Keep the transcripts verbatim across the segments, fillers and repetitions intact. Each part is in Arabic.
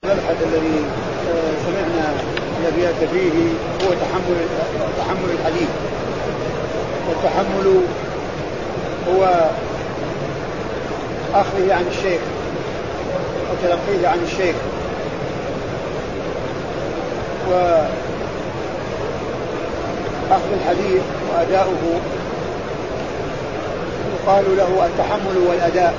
المبحث الذي سمعنا الأبيات فيه هو تحمل تحمل الحديث. والتحمل هو أخذه عن الشيخ وتلقيه عن الشيخ، وأخذ الحديث وأداؤه يقال له التحمل والأداء.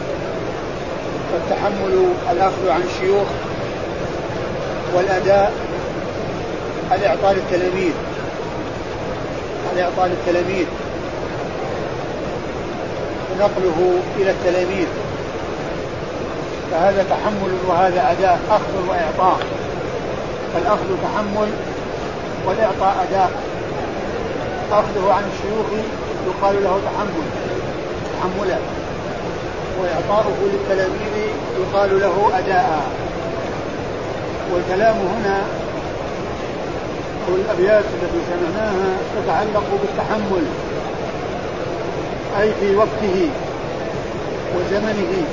فالتحمل الأخذ عن الشيوخ، والأداء الإعطاء للتلاميذ الإعطاء للتلاميذ ونقله إلى التلاميذ، فهذا تحمل وهذا أداء، أخذ وإعطاء. فالأخذ تحمل والإعطاء أداء. أخذه عن الشيوخ يقال له تحمل تحملا، وإعطاؤه للتلاميذ يقال له أداء. والكلام هنا والأبيات التي سمعناها تتعلق بالتحمل، أي في وقته وزمنه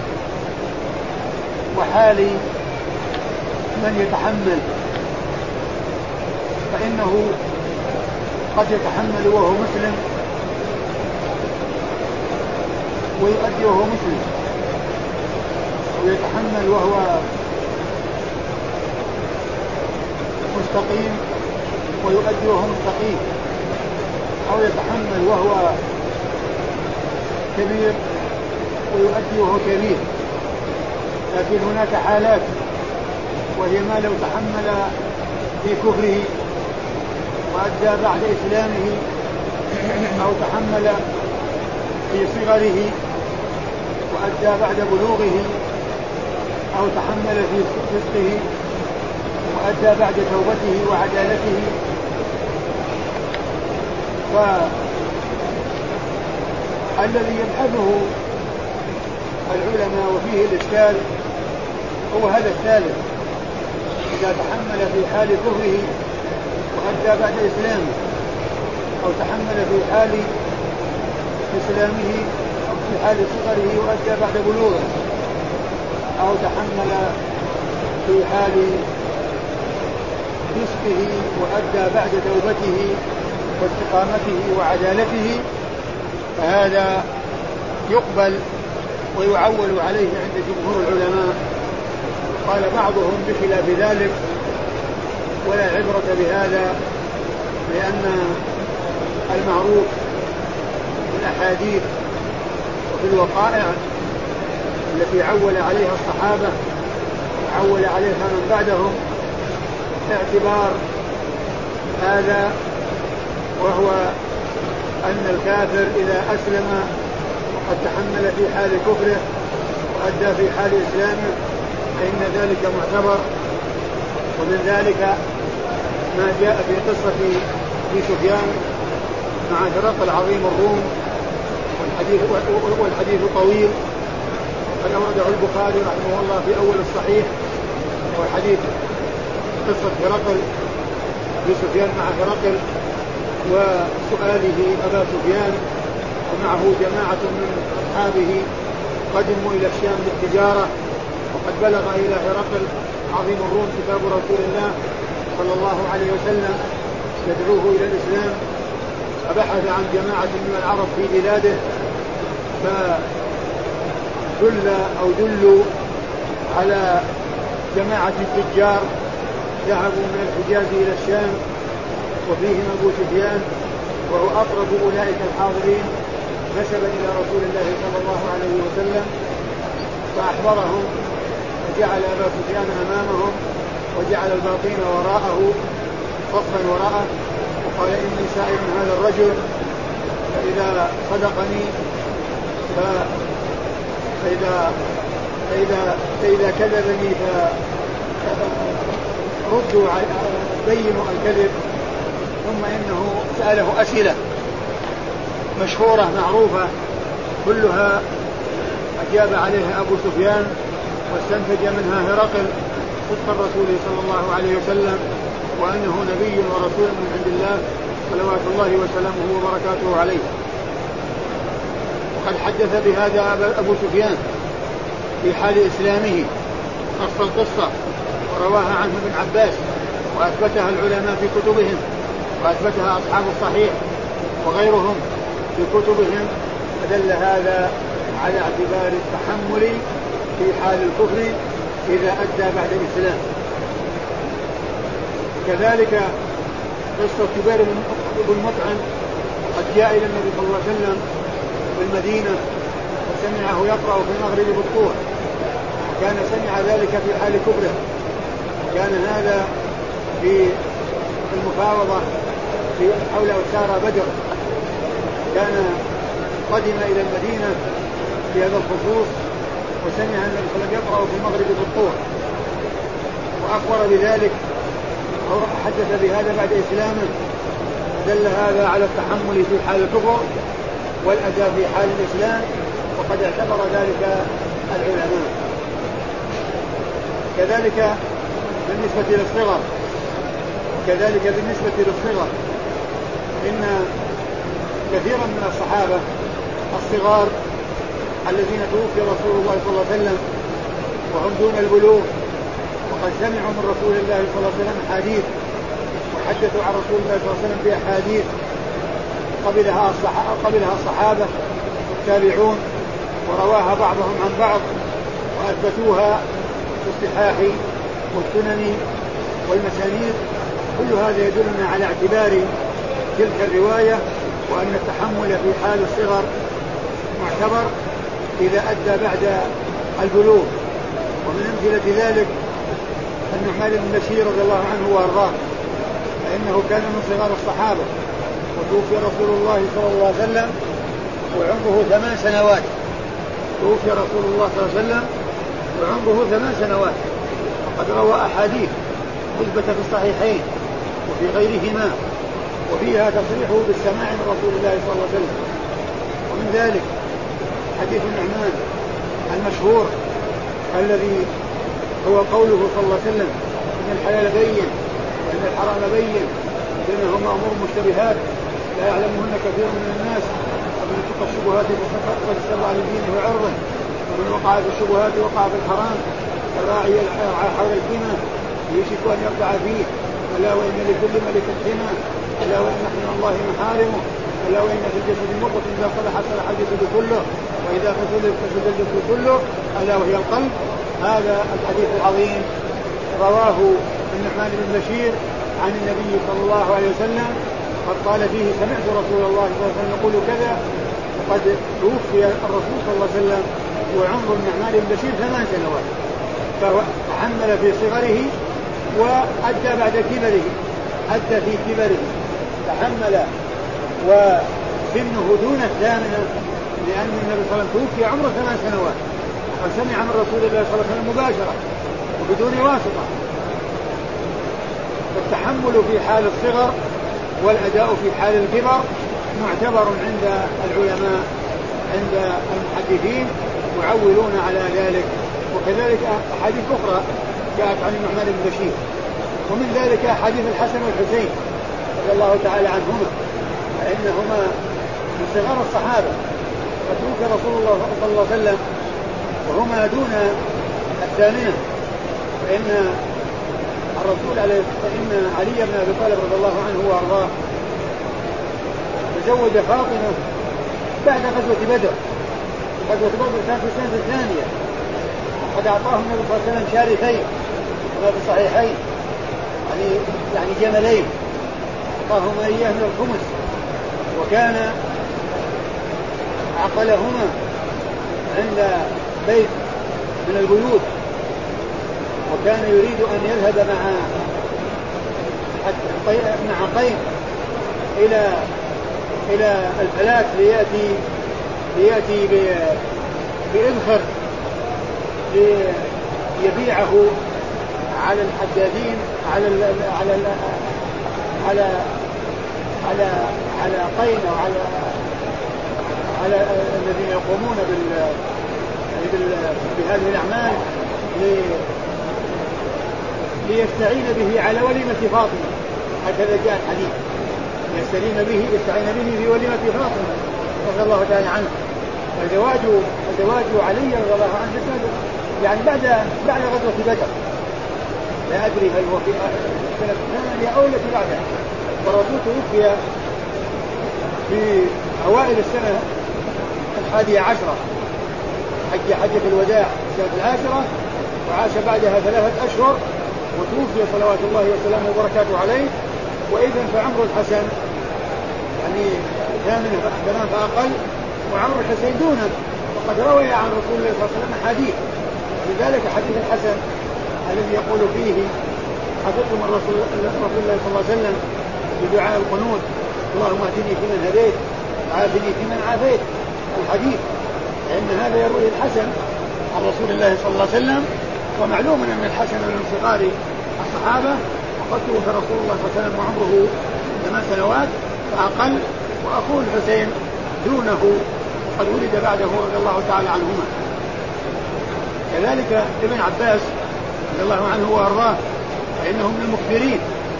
وحال من يتحمل، فإنه قد يتحمل وهو مسلم ويؤدي وهو مسلم، ويتحمل وهو مستقيم ويؤدي وهو مستقيم، أو يتحمل وهو كبير ويؤدي وهو كبير. لكن هناك حالات، وهي ما لو تحمل في كفره وأدى بعد إسلامه، أو تحمل في صغره وأدى بعد بلوغه، أو تحمل في فسقه وأدى بعد توبته وعدالته. فالذي يبحثه العلماء وفيه الإشكال هو هذا الثالث، إذا تحمل في حال كفره وأدى بعد إسلامه، أو تحمل في حال إسلامه أو في حال صغره وأدى بعد بلوغه، أو تحمل في حال فسقه وأدى بعد توبته واستقامته وعدالته، فهذا يقبل ويعول عليه عند جمهور العلماء. قال بعضهم بخلاف ذلك ولا عبرة بهذا، لأن المعروف في الأحاديث وفي الوقائع التي عول عليها الصحابة وعول عليها من بعدهم اعتبار هذا، وهو أن الكافر إذا أسلم وقد تحمل في حال كفره وأدى في حال إسلامه فإن ذلك معتبر. ومن ذلك ما جاء في قصة أبي سفيان مع هرقل عظيم الروم، والحديث, والحديث طويل، وقد أورده البخاري رحمه الله في أول الصحيح، والحديث قصة هرقل أبي سفيان مع هرقل وسؤاله أبا سفيان، ومعه جماعة من أصحابه قدموا إلى الشام للتجارة، وقد بلغ إلى هرقل عظيم الروم كتاب رسول الله صلى الله عليه وسلم يدعوه إلى الإسلام، فبحث عن جماعة من العرب في بلاده، فدل أو دلوا على جماعة التجار ذهبوا من الحجاز إلى الشام، وفيهم أبو سفيان وهو أقرب أولئك الحاضرين، نسب إلى رسول الله صلى الله عليه وسلم فأحضرهم، وجعل أبا سفيان أمامهم وجعل الباطين وراءه صفا وراءه، وقال إني سائل هذا الرجل، فإذا صدقني فإذا, فإذا, فإذا كذبني فردوا بينوا الكذب. ثم إنه سأله أسئلة مشهورة معروفة كلها أجاب عليها أبو سفيان، واستنتج منها هرقل صدق الرسول صلى الله عليه وسلم، وأنه نبي ورسول من عند الله صلوات الله وسلامه وبركاته عليه. وقد حدث بهذا أبو سفيان في حال إسلامه، قص القصة ورواها عنه ابن عباس وأثبتها العلماء في كتبهم وأثبتها أصحاب الصحيح وغيرهم في كتبهم، فدل هذا على اعتبار التحمل في حال الكفر إذا أدى بعد الإسلام. كذلك قصة جبير بن مطعم قد جاء إلى النبي صلى الله عليه وسلم بالمدينة وسمعه يقرأ في المغرب بالطور، وكان سمع ذلك في حال كبره، كان هذا في المفاوضة في حول أسارى بدر، كان قدم إلى المدينة في هذا الخصوص وسمع النبي صلى الله عليه وسلم يقرأ في المغرب بالطور وأخبر بذلك أو حدث بهذا بعد إسلامه، دل هذا على التحمل في حال الكفر والأداء في حال الإسلام، وقد اعتبر ذلك العلماء. كذلك بالنسبة للصغر كذلك بالنسبة للصغر إن كثيرا من الصحابة الصغار الذين توفي رسول الله صلى الله عليه وسلم وهم دون البلوغ وقد سمعوا من رسول الله صلى الله عليه وسلم حديث وحدثوا عن رسول الله صلى الله عليه وسلم بأحاديث قبلها الصحابة, قبلها الصحابة والتابعون ورواها بعضهم عن بعض وأثبتوها في الصحاح والسنن والمسانيد، كل هذا يدلنا على اعتبار تلك الرواية وأن التحمل في حال الصغر معتبر إذا أدى بعد البلوغ. ومن أمثلة ذلك النعمان بن بشير رضي الله عنه وأرضاه، فإنه كان من صغار الصحابة وتوفي رسول الله صلى الله عليه وسلم وعمره ثمان سنوات توفي رسول الله صلى الله عليه وسلم وعمره ثمان سنوات وقد روى أحاديث مثبتة في الصحيحين وفي غيرهما وفيها تصريحه بالسماع من رسول الله صلى الله عليه وسلم. ومن ذلك حديث النعمان المشهور الذي هو قوله صلى الله عليه وسلم إن الحلال بين وإن الحرام بين بينهما أمور مشتبهات لا يعلمهن كثير من الناس ومن اتقى الشبهات فقد استبرأ لدينه وعرضه ومن وقع في الشبهات وقع في الحرام الراعي يرعى حول الحمى يوشك أن يرجع فيه ألا وإن لكل ملك حمى ألا وإن من الله محارمه ألا وإن في الجسد مضغة إذا صلحت صلح الجسد كله وإذا فسدت فسد الجسد كله ألا وهي القلب. هذا الحديث العظيم رواه النعمان بن بشير عن النبي صلى الله عليه وسلم قد قال فيه سمعت رسول الله صلى الله عليه وسلم يقول كذا، وقد توفي الرسول صلى الله عليه وسلم وعمر النعمان بن بشير ثمان سنوات، فهو تحمل في صغره وأدى بعد كبره أدى في كبره تحمل وسنه دون الثامنة، لأن النبي صلى الله عليه وسلم توفي عمره ثمان سنوات وسمع من رسول الله صلى الله عليه وسلم مباشرة وبدون واسطة. التحمل في حال الصغر والأداء في حال الكبر معتبر عند العلماء عند المحدثين معولون على ذلك. وكذلك أحاديث أخرى جاءت عن النعمان بن بشير، ومن ذلك حديث الحسن والحسين رضي الله تعالى عنهما فإنهما من صغار الصحابة فتوفي رسول الله صلى الله عليه وسلم وهما دون الثامنة، فإن الرسول عليه فإن علي بن أبي طالب رضي الله عنه وأرضاه تزوج فاطمة بعد غزوة بدر. غزوة بدر كانت في السنة الثانية، وقد أعطاه النبي صلى الله عليه وسلم شارفين كما في الصحيحين يعني يعني جملين أعطاهما إياه من الخمس، وكان عقلهما عند بيت من البيوت، وكان يريد أن يذهب مع مع قيم إلى إلى الفلاة ليأتي ليأتي بإذخر ليبيعه على الحدادين على ال على ال على على على قين وعلى على الذين يقومون بال بهذه الأعمال ليستعين به على وليمة فاطمة. هكذا جاء الحديث يستعين به يستعين به في وليمة فاطمة رضي الله تعالى عنه. الزواج الزواج علي رضي الله عنه يعني بعد بعد غزوة بدر، لا أدري هل هو في السنة الثانية أو التي بعدها. والرسول توفي في أوائل السنة الحادية عشرة، حج حجة الوداع السنة العاشرة، وعاش بعدها ثلاثة أشهر وتوفي صلوات الله وسلامه وبركاته عليه. وإذا فعمر الحسن يعني ثامن ثمان فأقل، وعمر الحسين دونه، وقد روي عن رسول الله صلى الله عليه وسلم حديث. لذلك حديث الحسن الذي يقول فيه حفظت من رسول الله صلى الله عليه وسلم بدعاء القنوت اللهم اهدني فيمن هديت وعافني فيمن عافيت، الحديث، لأن هذا يروي الحسن عن رسول الله صلى الله عليه وسلم. ومعلوم أن الحسن من صغار الصحابة، وقد توفي رسول الله صلى الله عليه وسلم وعمره ثمان سنوات فأقل، وأخوه الحسين دونه قد ولد بعده رضي الله تعالى عنهما. كذلك ابن عباس رضي الله عنه وأرضاه فإنه من المكثرين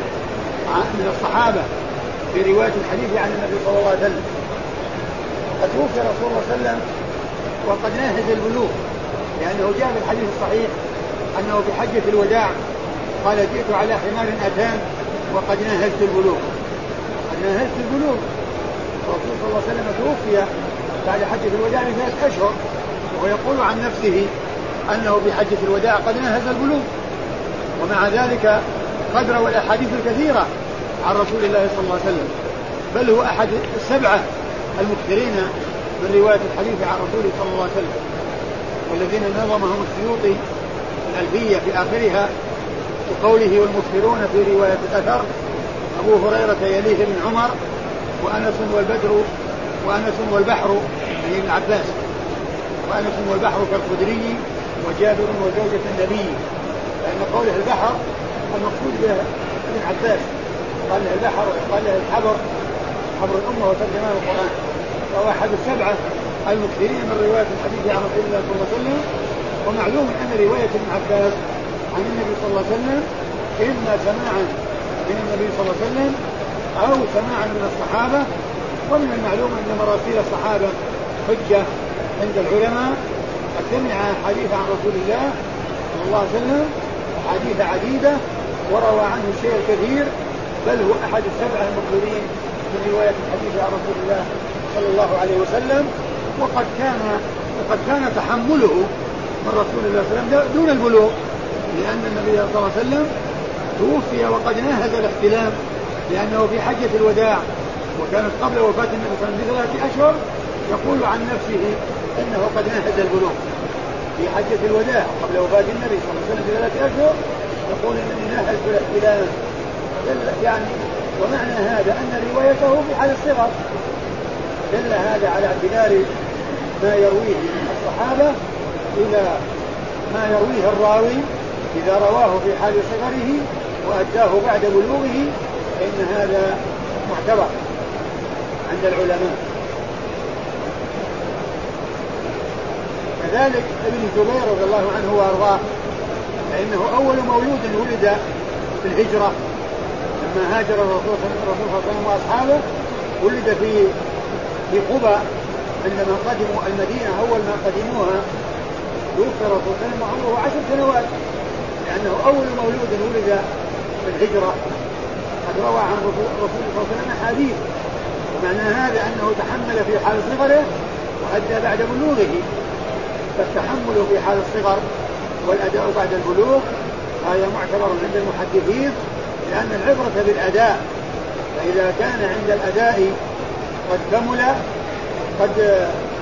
من الصحابة في رواية الحديث عن النبي صلى الله عليه وسلم. قد توفي رسول الله صلى الله عليه وسلم وقد ناهز البلوغ، لأنه جاء في الحديث الصحيح أنه في حجة الوداع قال جئت على حمار أتان وقد ناهزت البلوغ. قد ناهزت البلوغ. الرسول صلى الله عليه وسلم توفي بعد حجة الوداع بثلاث أشهر، وهو يقول عن نفسه أنه بحجة الوداع قد ناهز البلوغ. ومع ذلك قد روى الأحاديث الكثيرة عن رسول الله صلى الله عليه وسلم، بل هو أحد السبعة المكثرين من رواية الحديث عن رسوله صلى الله عليه وسلم، والذين نظمهم السيوطي الألفية في آخرها وقوله والمكثرون في رواية الأثر أبو هريرة يليه بن عمر وأنس والبدر وأنس والبحر يعني ابن عباس، وأنس والبحر كالخدري وجابر وزوجة النبي. لأن قوله البحر المقصود به ابن عباس، قال له البحر قال له الحبر، حبر الأمة وترجمان القرآن. فهو أحد السبعة المكثرين من رواية الحديث عن رسول الله صلى الله عليه وسلم. ومعلوم أن رواية ابن عباس عن النبي صلى الله عليه وسلم إما سماعا من النبي صلى الله عليه وسلم أو سماعا من الصحابة. ومن المعلوم أن مراسيل الصحابة حجة عند العلماء، قد سمع حديث عن رسول الله صلى الله عليه وسلم حديث عديدة وروى عنه الشيء الكثير، بل هو أحد السبعة المكثرين من رواية الحديث عن رسول الله صلى الله عليه وسلم. وقد كان وقد كان تحمله من رسول الله صلى الله عليه وسلم دون البلوغ، لأن النبي صلى الله عليه وسلم توفي وقد ناهز الاحتلام، لأنه في حجة الوداع وكانت قبل وفاة النبي صلى الله عليه وسلم بثلاثة أشهر. يقول عن نفسه إنه قد ناهز البلوغ في حجة الوداع قبل وفاة النبي صلى الله عليه وسلم بثلاثة أشهر، يقول إنني ناهز بالاحتلام. يعني ومعنى هذا أن روايته في حال الصغر، دل هذا على اعتبار ما يرويه الصحابة إلى ما يرويه الراوي إذا رواه في حال صغره وأداه بعد بلوغه، فإن هذا معتبر عند العلماء. كذلك ابن جبير رضي الله عنه وأرضاه فإنه أول مولود ولد في الهجرة لما هاجر الرسول صلى الله عليه وسلم وأصحابه، ولد في في قباء عندما قدموا المدينة. أول ما قدموها توفي الرسول صلى الله عليه وسلم وعمره عشر سنوات، لأنه أول مولود ولد في الهجرة. قد روى عن رسول الله صلى الله عليه وسلم حديث، ومعنى هذا أنه تحمل في حال صغره وأدى بعد بلوغه. فالتحمل في حال الصغر والأداء بعد البلوغ هذا معتبر عند المحدثين، لأن العبرة بالأداء، فإذا كان عند الأداء قد كمل قد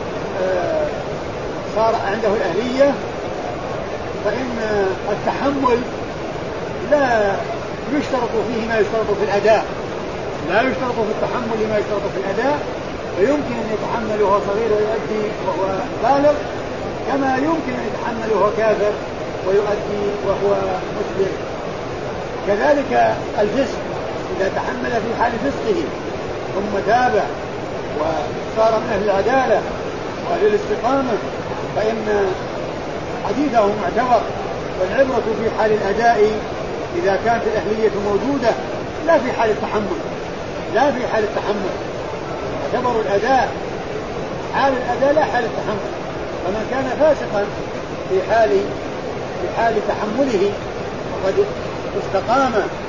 صار عنده الأهلية، فإن التحمل لا يشترط فيه ما يشترط في الأداء، لا يشترط في التحمل ما يشترط في الأداء، فيمكن أن يتحمل وهو صغير ويؤدي وهو بالغ، كما يمكن أن يتحمل وهو كافر ويؤدي وهو مسلم. كذلك الفسق إذا تحمل في حال فسقه ثم تاب وصار من أهل العدالة وأهل الاستقامة فإن حديثه معتبر. والعبرة في حال الأداء إذا كانت الأهلية موجودة، لا في حال التحمل، لا في حال التحمل. يعتبر الأداء حال الأداء لا حال التحمل. فمن كان فاسقا في حال في حال تحمله وقد استقام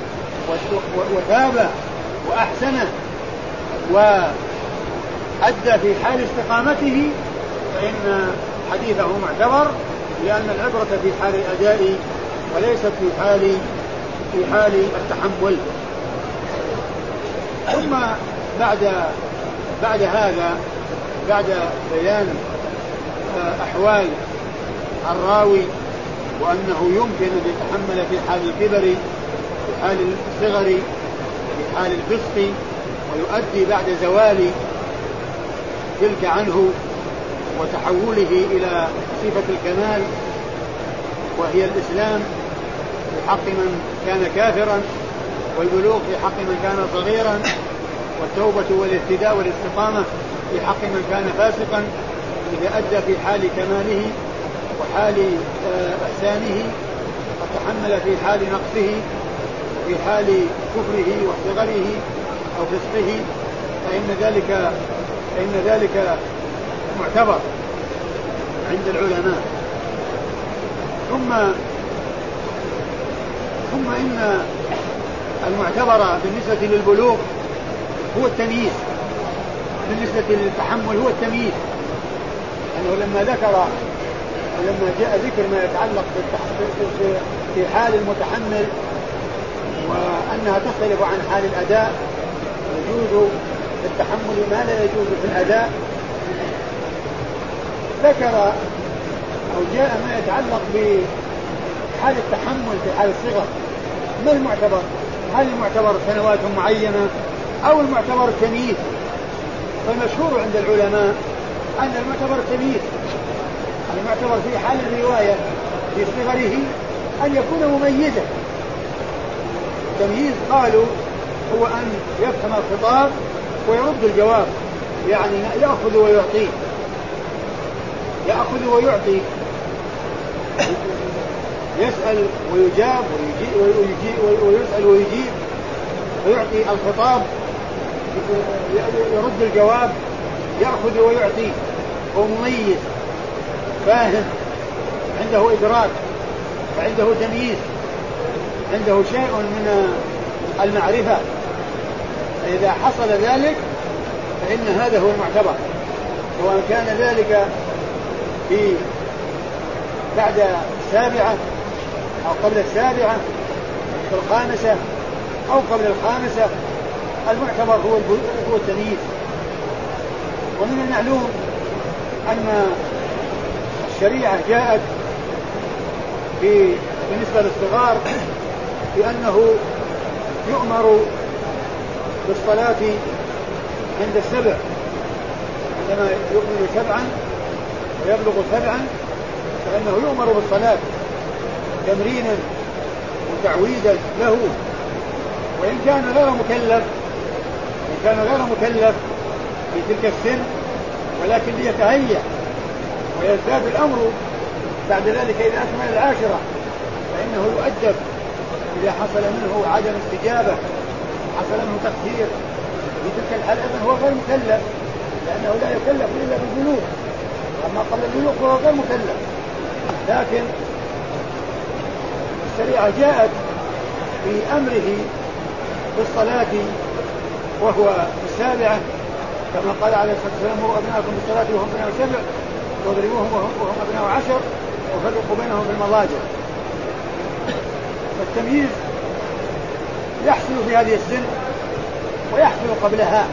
وتاب وأحسن وأدى في حال استقامته فإن حديثه معتبر، لأن العبرة في حال الأداء وليست في حال في حال التحمل. ثم بعد بعد هذا بعد بيان أحوال الراوي وأنه يمكن أن يتحمل في حال الكبر في حال الصغر في حال الفسق ويؤدي بعد زوال تلك عنه وتحوله إلى صفة الكمال وهي الإسلام في حق من كان كافرا والبلوغ في حق من كان صغيرا والتوبة والاهتداء والاستقامة في حق من كان فاسقا، إذا أدى في حال كماله وحال إحسانه وتحمل في حال نقصه وفي حال كفره وصغره أو فسقه فإن ذلك فإن ذلك معتبر عند العلماء. ثم ثم إن المعتبر بالنسبة للبلوغ هو التمييز، بالنسبة للتحمل هو التمييز، أنه لما ذكر ولما جاء ذكر ما يتعلق في حال المتحمل وأنها تختلف عن حال الأداء، يجوز في التحمل ما لا يجوز في الأداء، ذكر أو جاء ما يتعلق بحال التحمل في حال الصغر. ما المعتبر؟ هل المعتبر سنوات معينة أو المعتبر التمييز؟ فالمشهور عند العلماء أن المعتبر التمييز، المعتبر في حال الرواية في صغره أن يكون مميزا. التمييز قالوا هو أن يفهم الخطاب ويرد الجواب، يعني يأخذ ويعطي يأخذ ويعطي يسأل ويجاب ويجيب ويسأل ويجيب ويعطي الخطاب، يرد الجواب، يأخذ ويعطي، هو مميز فاهم، عنده إدراك وعنده تمييز، عنده شيء من المعرفة. فإذا حصل ذلك فإن هذا هو المعتبر، سواء كان ذلك في بعد السابعة أو قبل السابعة في الخامسة أو قبل الخامسة، المعتبر هو هو التمييز. ومن المعلوم أن الشريعة جاءت في بالنسبة للصغار بأنه يؤمر بالصلاة عند السبع، عندما يؤمن سبعا ويبلغ سبعا فإنه يؤمر بالصلاة تمرينا وتعويدا له، وإن كان غير مكلف إن كان غير مكلف في تلك السن، ولكن ليتهيأ ويزداد الأمر بعد ذلك إذا أكمل العاشرة فإنه يؤدب إذا حصل منه عدم استجابة، حصل منه تقصير في تلك الحالة هو غير مكلف، لأنه لا يكلف إلا بالبلوغ، أما قبل البلوغ فهو غير مكلف. لكن الشريعة جاءت في أمره بالصلاة وهو السابعة، كما قال عليه الصلاة والسلام: مروا أبناءكم بالصلاة وهم أبناء سبع واضربوهم وهم أبناء عشر وفرقوا بينهم في المضاجع. فالتمييز يحصل في هذه السن ويحصل قبلها،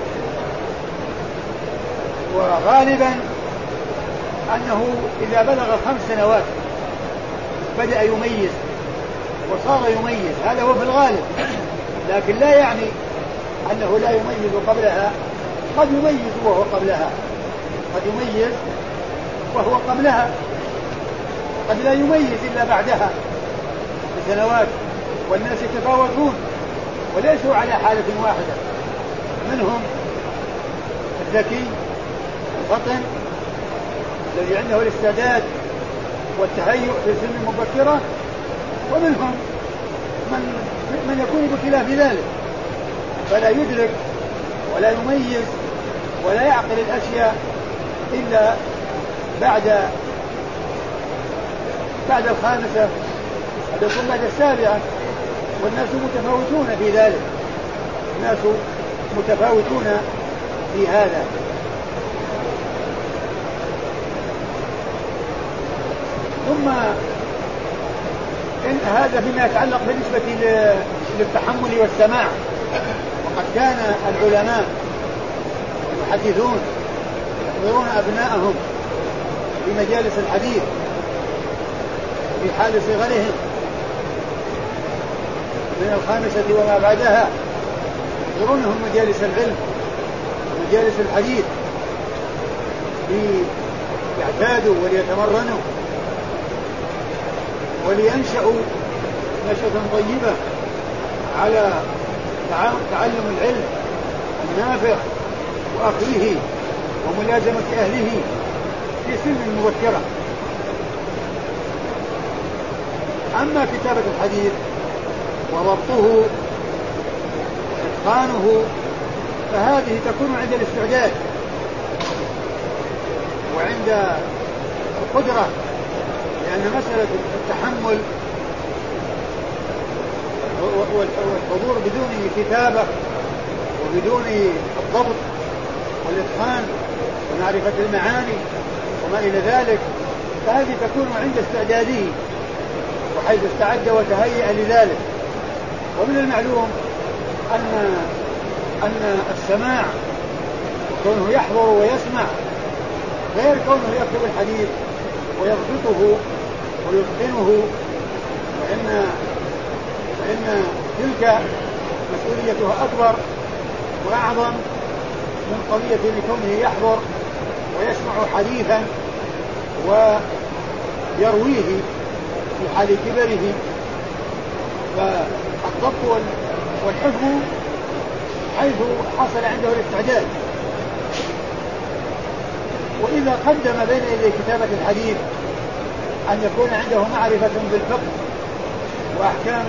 وغالبا أنه إذا بلغ خمس سنوات بدأ يميز وصار يميز، هذا هو في الغالب، لكن لا يعني أنه لا يميز قبلها، قد يميز وهو قبلها، قد يميز وهو قبلها، قد لا يميز إلا بعدها بسنوات. والناس يتفاوتون وليسوا على حالة واحدة، منهم الذكي الفطن الذي عنده الاستعداد والتهيؤ في سن مبكرة، ومنهم من, من يكون بخلاف ذلك فلا يدرك ولا يميز ولا يعقل الأشياء إلا بعد بعد الخامسة هذا يكون بعد السابعة، والناس متفاوتون في ذلك، الناس متفاوتون في هذا. ثم إن هذا فيما يتعلق بالنسبة للتحمل والسماع. وقد كان العلماء المحدثون يحضرون أبناءهم في مجالس الحديث في حال صغرهم من الخامسة وما بعدها، يحضرونهم مجالس العلم ومجالس الحديث ليعتادوا وليتمرنوا ولينشأوا نشأة طيبة على تعلم العلم النافع وأخذه وملازمة أهله في سن مبكرة. أما كتابة الحديث وضبطه وإتقانه فهذه تكون عند الاستعداد وعند القدرة، لأن مسألة التحمل والحضور بدون كتابة وبدون الضبط والإتقان ومعرفة المعاني وما إلى ذلك فهذه تكون عند استعداده وحيث استعد وتهيأ لذلك. ومن المعلوم أن أن السماع كونه يحضر ويسمع غير كونه يكتب الحديث ويضبطه ويتقنه، فإن فإن تلك مسؤوليتها أكبر وأعظم من قضية لكونه يحضر ويسمع حديثا ويرويه في حال كبره. فالضبط والحفظ حيث حصل عنده الاستعداد. وإذا قدم بين يدي كتابة الحديث أن يكون عنده معرفة بالفقه وأحكام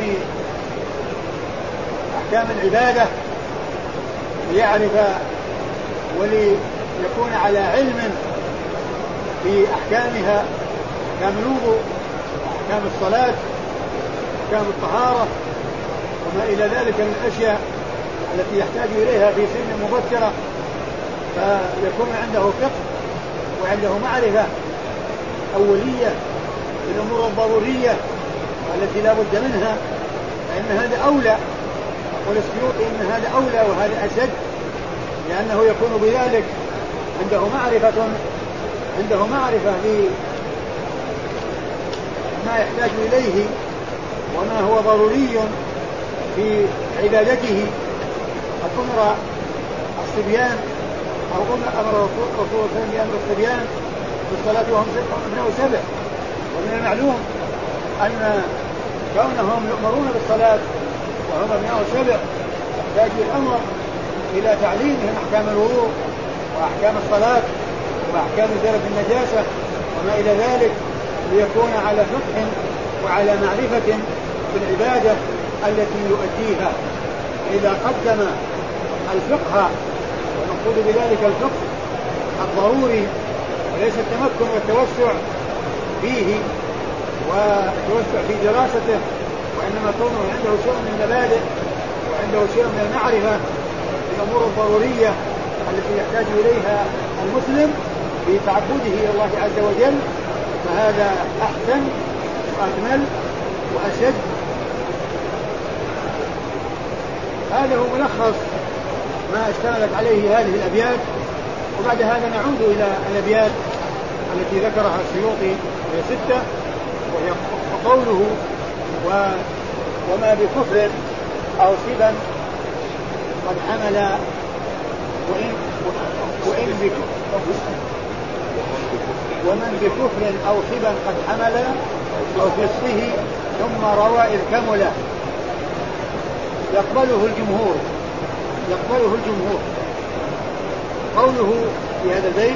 أحكام العبادة ليعرف وليكون على علم في أحكامها، أحكام الوضوء أحكام الصلاة أحكام الطهارة وما إلى ذلك من الأشياء التي يحتاج إليها في سن مبكرة، فيكون عنده فقه وعنده معرفة أولية بالأمور الضرورية التي لا بد منها، فإن هذا أولى. والسيوطي إن هذا أولى وهذا أشد، لأنه يكون بذلك عنده معرفة عنده معرفة بما يحتاج إليه وما هو ضروري في عبادته. أمر الصبيان أو أمر رسول الله صلى الله عليه وسلم بأمر الصبيان بالصلاة وهم أبناء سبع. ومن المعلوم أن كونهم يؤمرون بالصلاة وهم أبناء سبع يحتاج الأمر إلى تعليمهم أحكام الوضوء وأحكام الصلاة وأحكام إزالة النجاسة وما إلى ذلك، ليكون على فقه وعلى معرفة بالعبادة التي يؤديها. إذا قدم الفقه، ونقول بذلك الفقه الضروري وليس التمكن والتوسع فيه والتوسع في دراسته، وإنما كونه عنده شيء من المبادئ وعنده شيء من المعرفة بالأمور الضرورية التي يحتاج إليها المسلم في تعبده إلى الله عز وجل، فهذا أحسن وأكمل وأشد. هذا هو ملخص ما اشتملت عليه هذه الأبيات. وبعد هذا نعود إلى الأبيات التي ذكرها السيوطي وهي ستة، وهي قوله و وما بكفر أو صبا قد حمل وإن, وإن بكفر ومن بكفر أو صبا قد حمل أو فسقه ثم روى إذ كمل يقبله الجمهور يقبله الجمهور. قوله في هذا البيت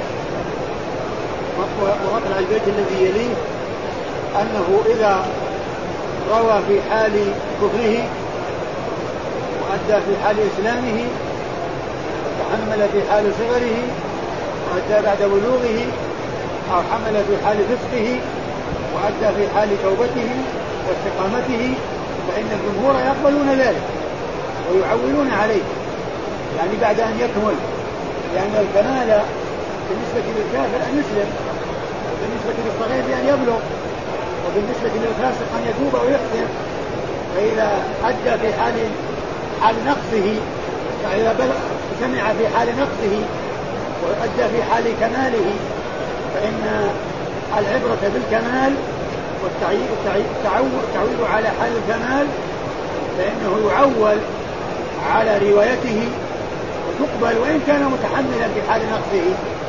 ومطلع البيت الذي يليه أنه إذا روى في حال كفره وأدى في حال إسلامه وحمل في حال صغره وأدى بعد بلوغه، أو حمل في حال فسقه وأدى في حال توبته، واستقامته فإن الجمهور يقبلون ذلك ويعولون عليه، يعني بعد أن يكمل، لأن الكمال بالنسبة للكافر أن يسلم، وبالنسبة للصغير بأن يبلغ، وبالنسبة للفاسق أن يتوب ويحسن. فإذا أدى في حال حال نقصه، فإذا سمع في حال نقصه وأدى في حال كماله فإن العبرة بالكمال والتعويل على حال الكمال، فإنه يعول على روايته وتقبل وإن كان متحملا في حال نقصه.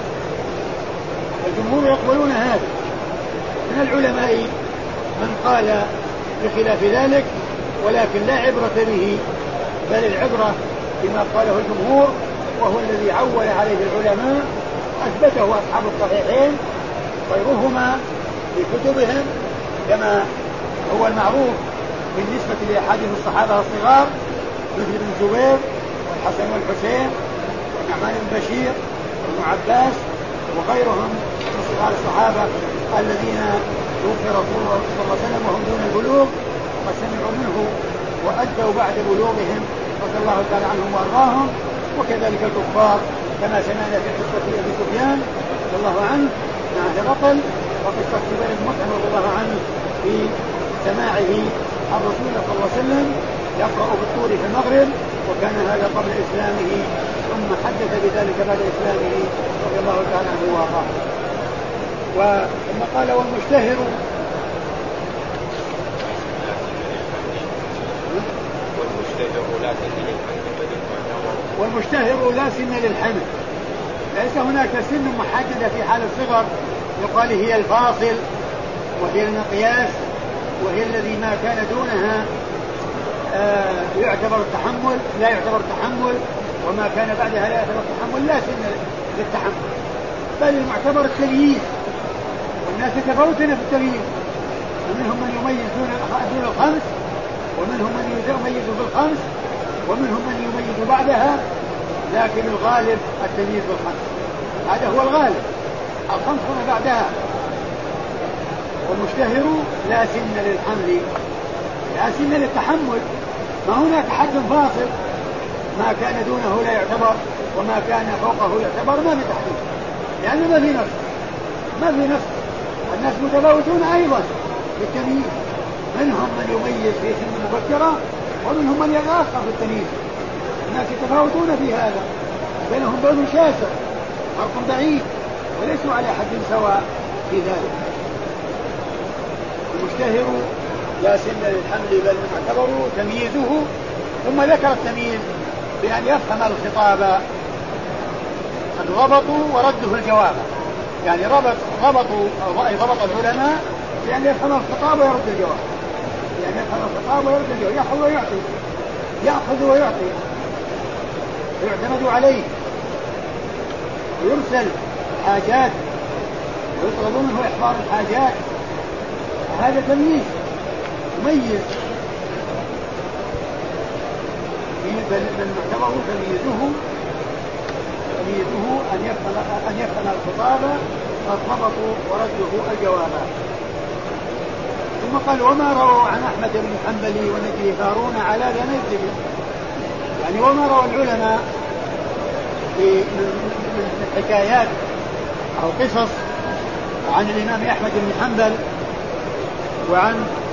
الجمهور يقبلون هذا. من العلماء من قال بخلاف ذلك، ولكن لا عبرة به، بل العبرة بما قاله الجمهور، وهو الذي عول عليه العلماء أثبته أصحاب الصحيحين غيرهما في كتبهم، كما هو المعروف بالنسبة لأحاديث الصحابة الصغار مثل ابن زبير والحسن والحسين والنعمان بن بشير وابن عباس وغيرهم من صغار الصحابة الذين توفي رسول الله صلى الله عليه وسلم وهم دون البلوغ، وقد سمعوا منه وأدوا بعد بلوغهم رضي الله تعالى عنهم وأرضاهم. وكذلك الكفار كما سمعنا في قصة أبي سفيان رضي الله عنه مع هرقل، وقصة جبير بن مطعم رضي الله عنه في سماعه عن رسول الله صلى الله عليه وسلم يقرأ بالطور في المغرب، وكان هذا قبل إسلامه، ثم حدث بذلك بعد إسلامه رضي الله تعالى عنه وأرضاه. وثم قال والمشتهر والمشتهر لا سن للحمل، ليس هناك سن محددة في حال الصغر يقال هي الفاصل وهي المقياس وهي الذي ما كان دونها آه يعتبر التحمل لا يعتبر التحمل، وما كان بعدها لا يعتبر التحمل، لا سن للتحمل، بل المعتبر التمييز. والناس يتفاوتون في التمييز، ومنهم من يميز دون الخمس، ومنهم من يميز بالخمس، ومنهم من يميز بعدها، لكن الغالب التمييز بالخمس، هذا هو الغالب، الخمس هنا بعدها. والمشتهر لا سن للحمل لا سن للتحمل، ما هناك حد فاصل، ما كان دونه لا يعتبر وما كان فوقه يعتبر، ما في تحديد، لأنه ما في نفس ما في نفس الناس متفاوتون أيضا بالتمييز، منهم من يميز في سن مبكرة ومنهم من يتأخر في التمييز. الناس يتفاوتون في هذا، بينهم بين شاسع، فرق بعيد، وليسوا على حد سواء في ذلك. المشتهر لا سن للحمل بل معتبر تمييزه، ثم ذكر التمييز بأن يفهم الخطاب، الربط ورده الجواب، يعني ربط ربطوا ربط العلماء بأن يفهم الخطاب ويرد الجواب، يعني يفهم الخطاب ويرد الجواب، يأخذ ويعطي يأخذ ويعطي ويعتمد عليه، ويرسل حاجات ويطلب منه إحضار الحاجات، هذا تمييز مميز. من معتبره تمييزه تمييزه أن يفهم أن يفهم الخطاب الربط ورده الجواب. ثم قال وما رووا عن أحمد بن حنبل ونجي هارون على ذنبه، يعني وما روى العلماء من حكايات أو قصص عن الإمام أحمد بن حنبل وعن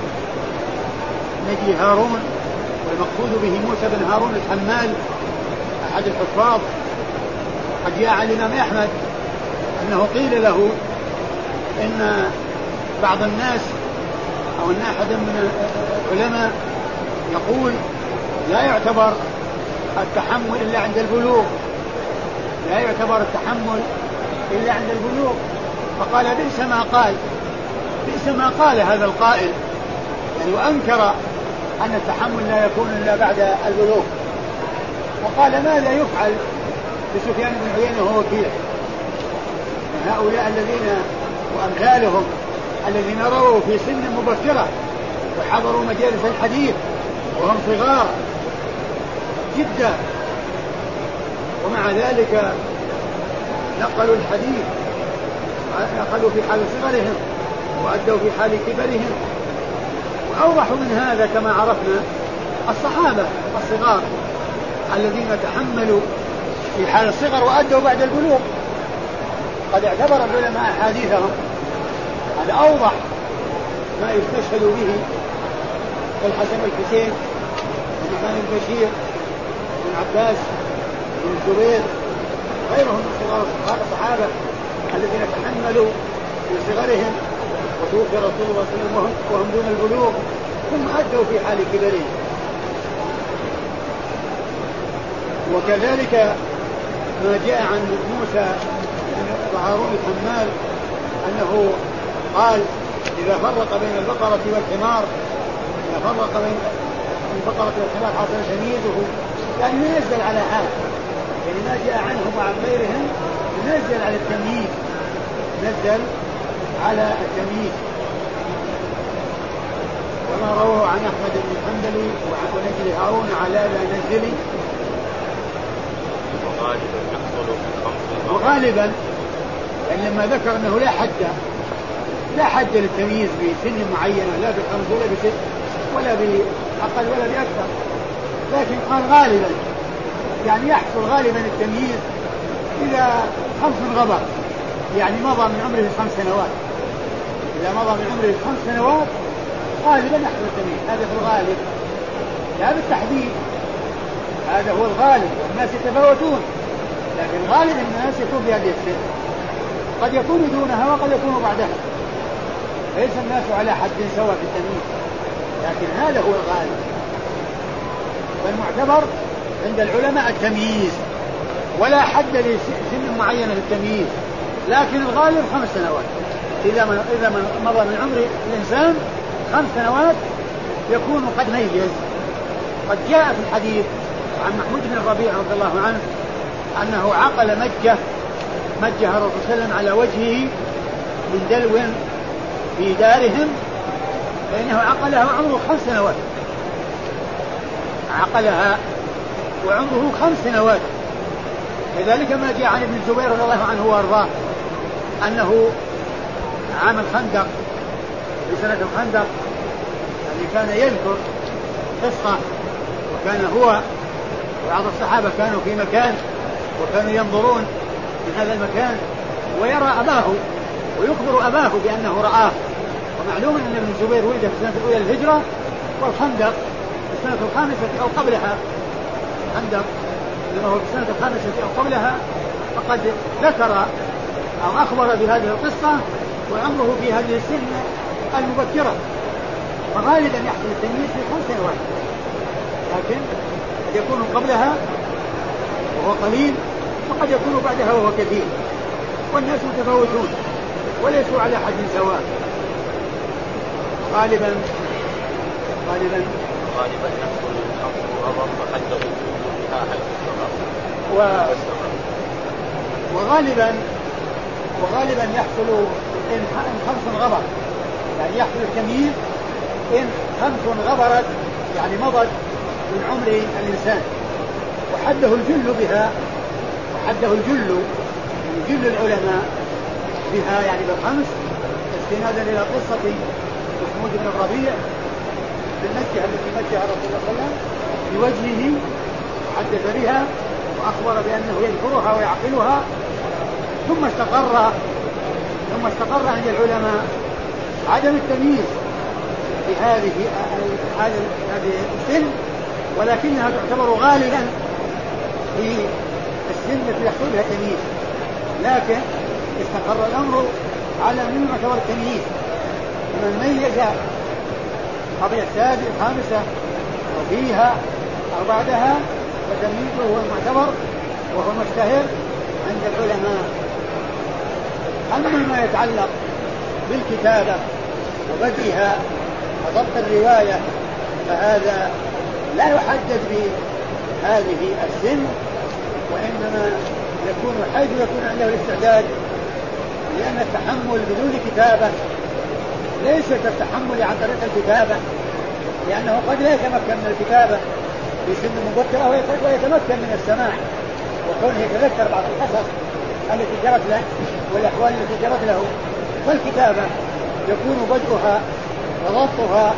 نجي هارون، والمقصود به موسى بن هارون الحمال أحد الحفاظ. قد جاء عن الإمام أحمد أنه قيل له إن بعض الناس أو أن أحد من العلماء يقول لا يعتبر التحمل إلا عند البلوغ، لا يعتبر التحمل إلا عند البلوغ. فقال بئس ما قال بئس ما قال هذا القائل، يعني وأنكر أن التحمل لا يكون إلا بعد البلوغ. وقال ماذا يفعل بسفيان بن عيينة وهو وكيع، هؤلاء الذين وأمثالهم الذين رووا في سن مبكرة وحضروا مجالس الحديث وهم صغار جدا، ومع ذلك نقلوا الحديث، نقلوا في حال صغرهم وأدوا في حال كبرهم، وأوضح من هذا كما عرفنا الصحابة الصغار الذين تحملوا في حال الصغر وأدوا بعد البلوغ، قد اعتبر العلماء أحاديثهم. هذا أوضح ما يستشهد به كالحسن الحسين والنعمان البشير بن عباس بن الزبير غيرهم من صغار الصحابة الذين تحملوا في صغرهم وتوفي رسول الله صلى الله عليه وسلم وهم دون البلوغ ثم أدوا في حال كبرهم. وكذلك ما جاء عن موسى بن هارون الحمال أنه قال إذا فرق بين البقرة والحمار إذا فرق بين البقرة والحمار حصل تمييزه، يعني ينزل على حال، يعني ما جاء عنهم وعن غيرهم ينزل على التمييز، نزل على التمييز. وما رواه عن أحمد بن الحنبلي وعن نجل هارون على لا نزلي. وغالبا يحصل في وغالبا يعني لما ذكر أنه لا حد لا حد للتمييز بسن معينة، لا بخمس ولا بست ولا بأقل ولا بأكثر، لكن قال غالبا يعني يحصل غالبا التمييز إذا خمس غبر، يعني مضى من عمره خمس سنوات، إذا مضى من عمره خمس سنوات غالبا يحصل التمييز. هذا في الغالب لا بالتحديد، هذا هو الغالب، والناس يتفاوتون، لكن غالب الناس يكون في هذه السن، قد يكون دونها وقد يكون بعدها، ليس الناس على حد سواء في التمييز، لكن هذا هو الغالب. فالمعتبر عند العلماء التمييز، ولا حد لسن معينة للتمييز، لكن الغالب خمس سنوات. إذا من إذا من مضى من عمر الإنسان خمس سنوات يكون قد ميز. قد جاء في الحديث عن محمود بن الربيع رضي الله عنه أنه عقل مجة مجه الرسول صلى الله عليه وسلم على وجهه من دلو في دارهم، فإنه عقلها وعمره خمس سنوات، عقلها وعمره خمس سنوات. كذلك ما جاء عن ابن الزبير رضي الله عنه وارضاه أنه عام الخندق في سنة الخندق يعني كان يذكر قصة، وكان هو وبعض الصحابة كانوا في مكان وكانوا ينظرون من هذا المكان ويرى أباه ويخبر أباه بأنه رآه. ومعلوم أن ابن الزبير ولد في السنة الأولى للهجرة، والخندق في السنة الخامسة أو قبلها، الخندق لما هو في السنة الخامسة أو قبلها، فقد ذكر أو أخبر بهذه القصة وعمره في هذه السن المبكرة. فغالبا يحصل التمييز في خمس سنوات، لكن قد يكون قبلها وهو قليل، وقد يكون بعدها وهو كثير، والناس متفاوتون وليسوا على حد سواء. غالبا غالبا غالبا يحصل الخمس غضب فحده بها حد الصغر و... وغالبا وغالبا يحصل إن خمس غبر، يعني يحصل التمييز إن خمس غبرت، يعني مضت من عمر الإنسان، وحده الجل بها، وحده الجل يعني جل العلماء بها يعني بالخمس، استنادا إلى قصة محمود بن الربيع بالمكة التي مكها رسول الله صلى الله عليه وسلم بوجهه، وحدث بها وأخبر بأنه يذكرها ويعقلها. ثم استقر ثم استقر عند العلماء عدم التمييز في هذه هذه السن، ولكنها تعتبر غالبا في السن التي يحصل بها تمييز، لكن استقر الأمر على من يعتبر التمييز. من ميز قبل السادسة الخامسة وفيها أو بعدها فتمييزه هو المعتبر وهو المشتهر عند العلماء. أما ما يتعلق بالكتابة وبدئها وضبط الرواية فهذا لا يحدد بهذه السن، وإنما يكون حيث يكون عنده الاستعداد، لأن التحمل بدون كتابة ليس كالتحمل عن طريق الكتابة، لأنه قد لا يتمكن من الكتابة في سن مبكرة ويتمكن من السماع وكونه يتذكر بعض القصص التي جرت له والأحوال التي جرت له. فالكتابة يكون بدءها وضبطها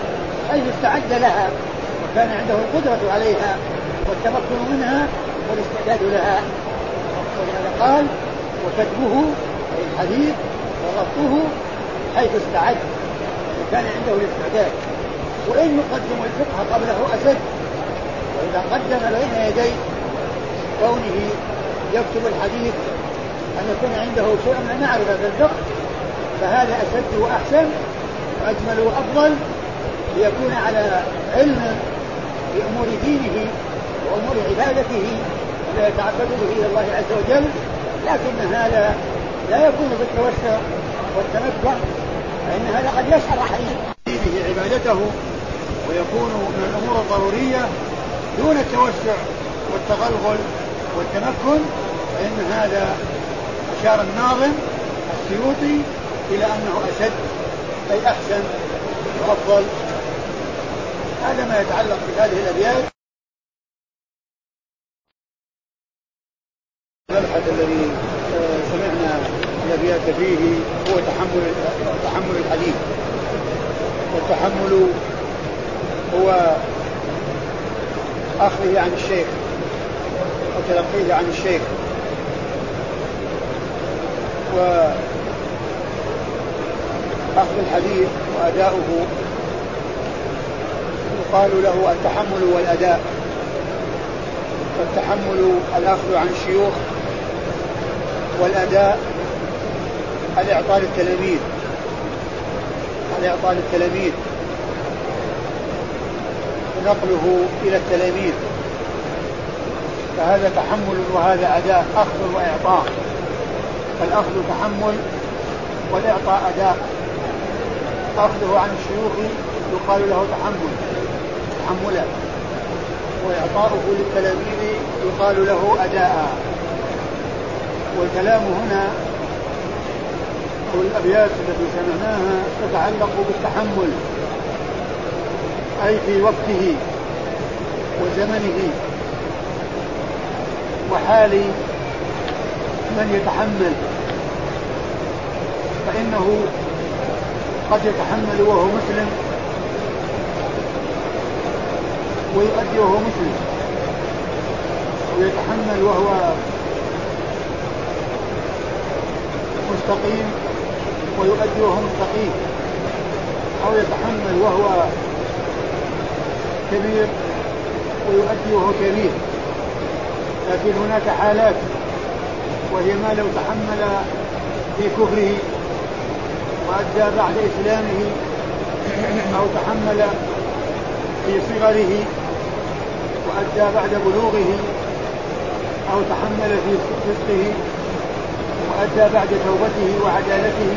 حيث استعد لها وكان عنده القدرة عليها والتمكن منها والاستعداد لها. ولهذا قال وكتبه أي الحديث وضبطه حيث استعد وكان عنده الاستعداد. وإن يقدم الفقه قبله أسد، وإذا قدم بين يدي كونه يكتب الحديث أن يكون عنده شيء من المعرفة بالفقه فهذا أسد وأحسن وأجمل وأفضل ليكون على علم بأمور دينه وأمور عبادته ويتعبد به إلى الله عز وجل. لكن هذا لا يكون بالتوسع والتمتع، فإن هذا قد يشعر أحيانا به عبادته ويكون من الأمور الضرورية دون التوسع والتغلغل والتمكن. فإن هذا أشار الناظم السيوطي إلى أنه أشد أي أحسن وأفضل. هذا ما يتعلق بهذه الأبيات. المبحث الذي سمعنا الأبيات فيه هو تحمل تحمل الحديث. والتحمل هو أخذه عن الشيخ وتلقيه عن الشيخ. وأخذ الحديث وأداؤه يقال له التحمل والأداء. فالتحمل الأخذ عن الشيوخ، والأداء الإعطاء للتلاميذ الإعطاء للتلاميذ ونقله إلى التلاميذ. فهذا تحمل وهذا أداء، أخذ وإعطاء. فالأخذ تحمل والإعطاء أداء. أخذه عن الشيوخ يقال له تحمل تحملا، وإعطاؤه للتلاميذ يقال له أداء. والكلام هنا والأبيات التي سمعناها تتعلق بالتحمل، أي في وقته وزمنه وحال من يتحمل. فإنه قد يتحمل وهو مسلم ويؤدي وهو مسلم، ويتحمل وهو مستقيم ويؤدي وهو مستقيم، أو يتحمل وهو كبير ويؤدي وهو كبير. لكن هناك حالات، وهي ما لو تحمل في كفره وأدى بعد إسلامه، أو تحمل في صغره وأدى بعد بلوغه، أو تحمل في فسقه وأدى بعد توبته وعدالته.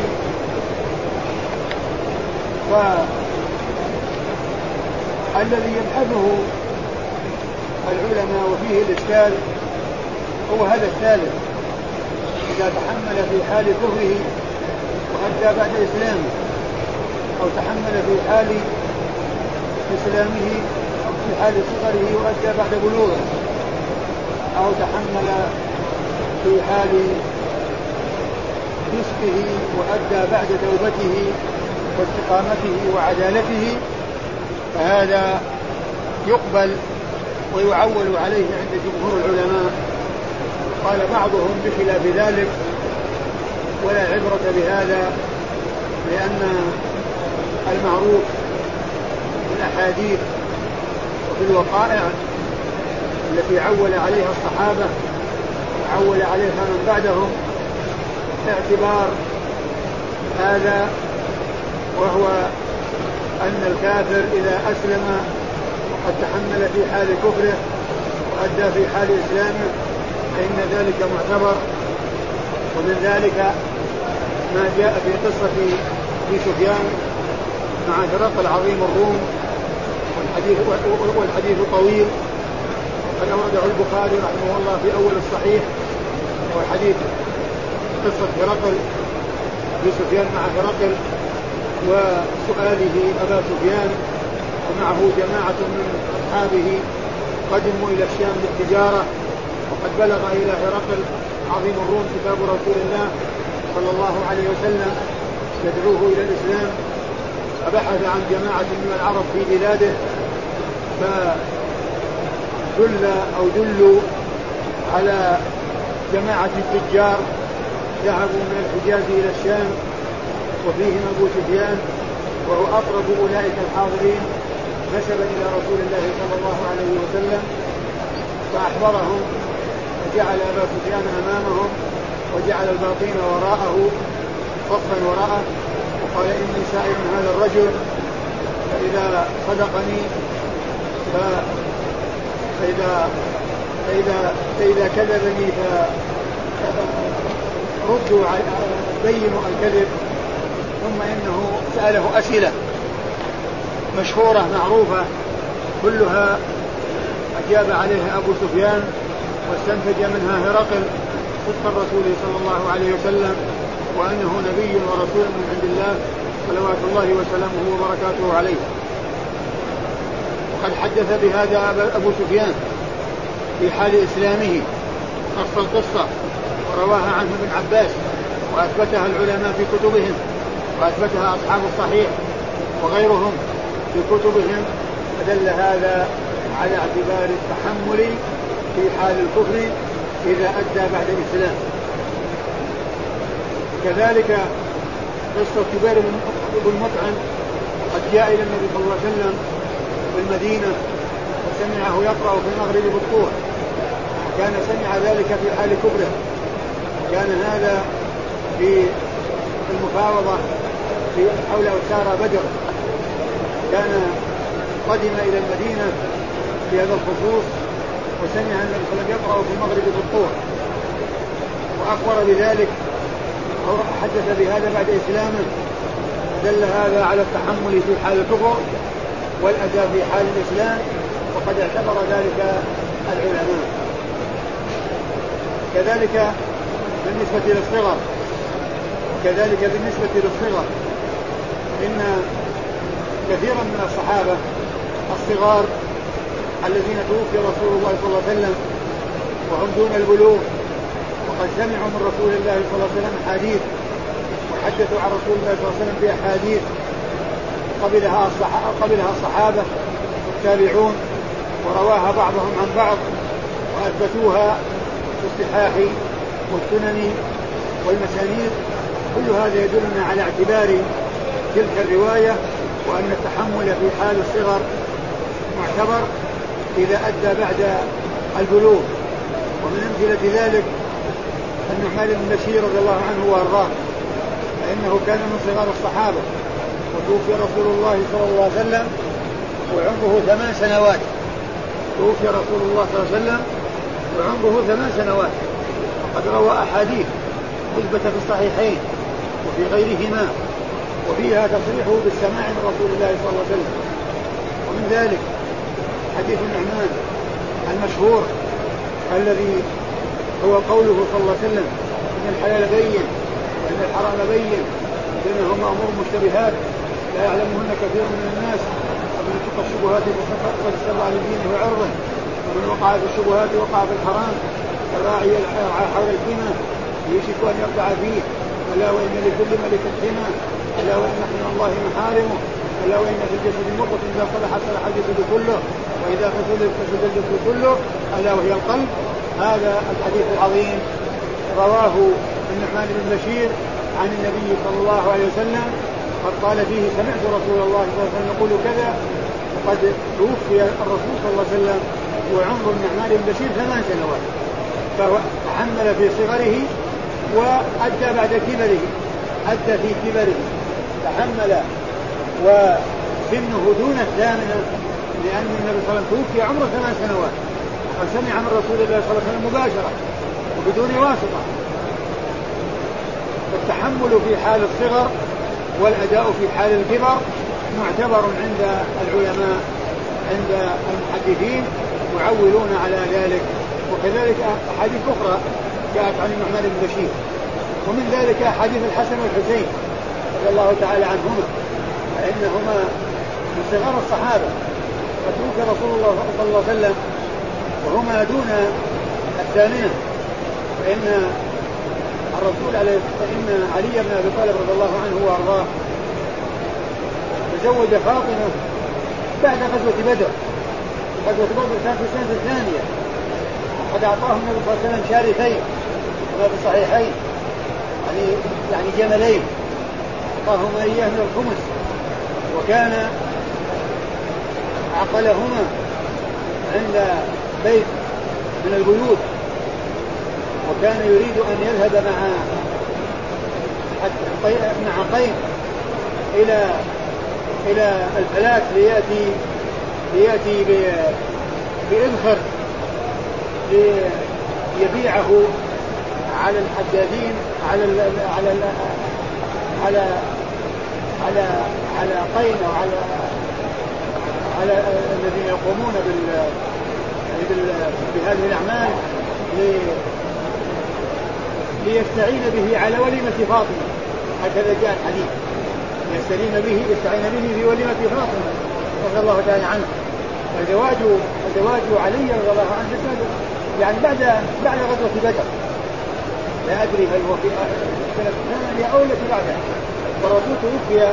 فالذي يبحثه العلماء وفيه الإشكال هو هذا الثالث، إذا تحمل في حال كفره وأدى بعد إسلامه، أو تحمل في حال إسلامه أو في حال صغره وأدى بعد بلوغه، أو تحمل في حال فسقه وأدى بعد توبته واستقامته وعدالته، فهذا يقبل ويعول عليه عند جمهور العلماء. قال بعضهم بخلاف ذلك ولا عبرة بهذا، لأن المعروف في الأحاديث وفي الوقائع التي عول عليها الصحابة وعول عليها من بعدهم اعتبار هذا، وهو أن الكافر إذا أسلم وقد تحمل في حال كفره وأدى في حال إسلامه فإن ذلك معتبر. ومن ذلك ما جاء في قصة أبي سفيان مع هرقل عظيم الروم، والحديث, والحديث طويل، وقد أورده البخاري رحمه الله في أول الصحيح، والحديث قصة هرقل أبي سفيان مع هرقل وسؤاله أبا سفيان ومعه جماعة من أصحابه قدموا إلى الشام للتجارة، وقد بلغ إلى هرقل عظيم الروم كتاب رسول الله صلى الله عليه وسلم يدعوه إلى الإسلام، فبحث عن جماعة من العرب في بلاده فدل أو دلوا على جماعة التجار ذهبوا من الحجاز إلى الشام وفيهم أبو سفيان وهو أقرب أولئك الحاضرين نسبا إلى رسول الله صلى الله عليه وسلم فأحضرهم وجعل أبا سفيان أمامهم وجعل الباطين وراءه صفا وراءه وقال إني سائل هذا الرجل فإذا صدقني فإذا, فإذا, فإذا كذبني فردوا بينوا الكذب. ثم إنه سأله أسئلة مشهورة معروفة كلها أجاب عليها أبو سفيان واستنتج منها هرقل صدق الرسول صلى الله عليه وسلم وأنه نبي ورسول من عند الله صلوات الله وسلامه وبركاته عليه. وقد حدث بهذا أبو سفيان في حال إسلامه قص القصة ورواها عنه ابن عباس وأثبتها العلماء في كتبهم وأثبتها أصحاب الصحيح وغيرهم في كتبهم فدل هذا على اعتبار التحمل في حال الكفر إذا أدى بعد الإسلام. كذلك قصة جبير بن مطعم قد جاء إلى النبي صلى الله عليه وسلم بالمدينة وسمعه يقرأ في المغرب بالطور وكان سمع ذلك في حال كفره. كان هذا في المفاوضة في حول أسارى بدر كان قدم إلى المدينة في هذا الخصوص وسمع النبي صلى الله عليه وسلم يقرأ في المغرب بالطور وأخبر بذلك أو حدث بهذا بعد إسلامه. دل هذا على التحمل في حال الكفر والأداء في حال الإسلام وقد اعتبر ذلك العلماء. كذلك بالنسبة للصغر كذلك بالنسبة للصغر إن كثيرا من الصحابة الصغار الذين توفي رسول الله صلى الله عليه وسلم وهم دون البلوغ وقد سمعوا من رسول الله صلى الله عليه وسلم حديث وحدثوا عن رسول الله صلى الله عليه وسلم بأحاديث قبلها الصحابة, قبلها الصحابة والتابعون ورواها بعضهم عن بعض وأثبتوها في الصحاح والسنن والمسانيد. كل هذا يدلنا على اعتبار تلك الرواية وأن التحمل في حال الصغر معتبر إذا أدى بعد البلوغ. ومن أمثلة ذلك النعمان بن بشير رضي الله عنه وأرضاه فإنه كان من صغار الصحابة وتوفي رسول الله صلى الله عليه وسلم وعمره ثمان سنوات توفي رسول الله صلى الله عليه وسلم وعمره ثمان سنوات وقد روى أحاديث مثبتة في الصحيحين وفي غيرهما وفيها تصريحه بالسماع من رسول الله صلى الله عليه وسلم. ومن ذلك حديث النعمان المشهور الذي هو قوله صلى الله عليه وسلم إن الحلال بين وإن الحرام بين بينهما أمور مشتبهات لا يعلمهن كثير من الناس ومن اتقى الشبهات فقد استبرأ لدينه وعرضه ومن وقع في الشبهات وقع في الحرام الراعي حول الحمى يشك أن يرجع فيه ألا وإن لكل ملك حمى ألا وإن من الله محارمه ألا وإن في الجسد مضغة إذا صلح صلح الجسد كله وإذا فسد فسد الجسد كله ألا وهي القلب. هذا الحديث العظيم رواه النعمان بن بشير عن النبي صلى الله عليه وسلم قد قال فيه سمعت رسول الله صلى الله عليه وسلم يقول كذا. وقد توفي الرسول صلى الله عليه وسلم وعمر النعمان بن بشير ثمان سنوات فهو تحمل في صغره وأدى بعد كبره أدى في كبره تحمل وسنه دون الثامنة لأن النبي صلى الله عليه وسلم توفي عمره ثمان سنوات وسمع من رسول الله صلى الله عليه وسلم مباشرة وبدون واسطة. التحمل في حال الصغر والأداء في حال الكبر معتبر عند العلماء عند المحدثين معولون على ذلك. وكذلك أحاديث أخرى جاءت عن النعمان بن بشير ومن ذلك أحاديث الحسن والحسين رضي الله تعالى عنهما فإنهما من صغار الصحابة فتوفي رسول الله صلى الله عليه وسلم وهما دون الثامنة. فإن الرسول عليه فإن علي بن أبي طالب رضي الله عنه وأرضاه تزوج فاطمة بعد غزوة بدر. غزوة بدر كانت في السنة الثانية، وقد أعطاه النبي صلى الله عليه وسلم شارفين كما في الصحيحين، يعني يعني جملين أعطاهما إياه من الخمس، وكان عقلهما عند بيت من البيوت، وكان يريد أن يذهب مع مع قيم إلى إلى الفلاة ليأتي ليأتي بإذخر ليبيعه على الحدادين على ال على ال على على على قين أو على على الذين يقومون بال بهذه الأعمال ليستعين به على وليمة فاطمة. هكذا جاء الحديث، يستعين به يستعين به في وليمة فاطمة رضي الله تعالى عنه. الزواج الزواج علي رضي الله عنه يعني بعد بعد غزوة بدر، لا أدري هل هو في السنة الثانية أو التي بعدها، والرسول توفي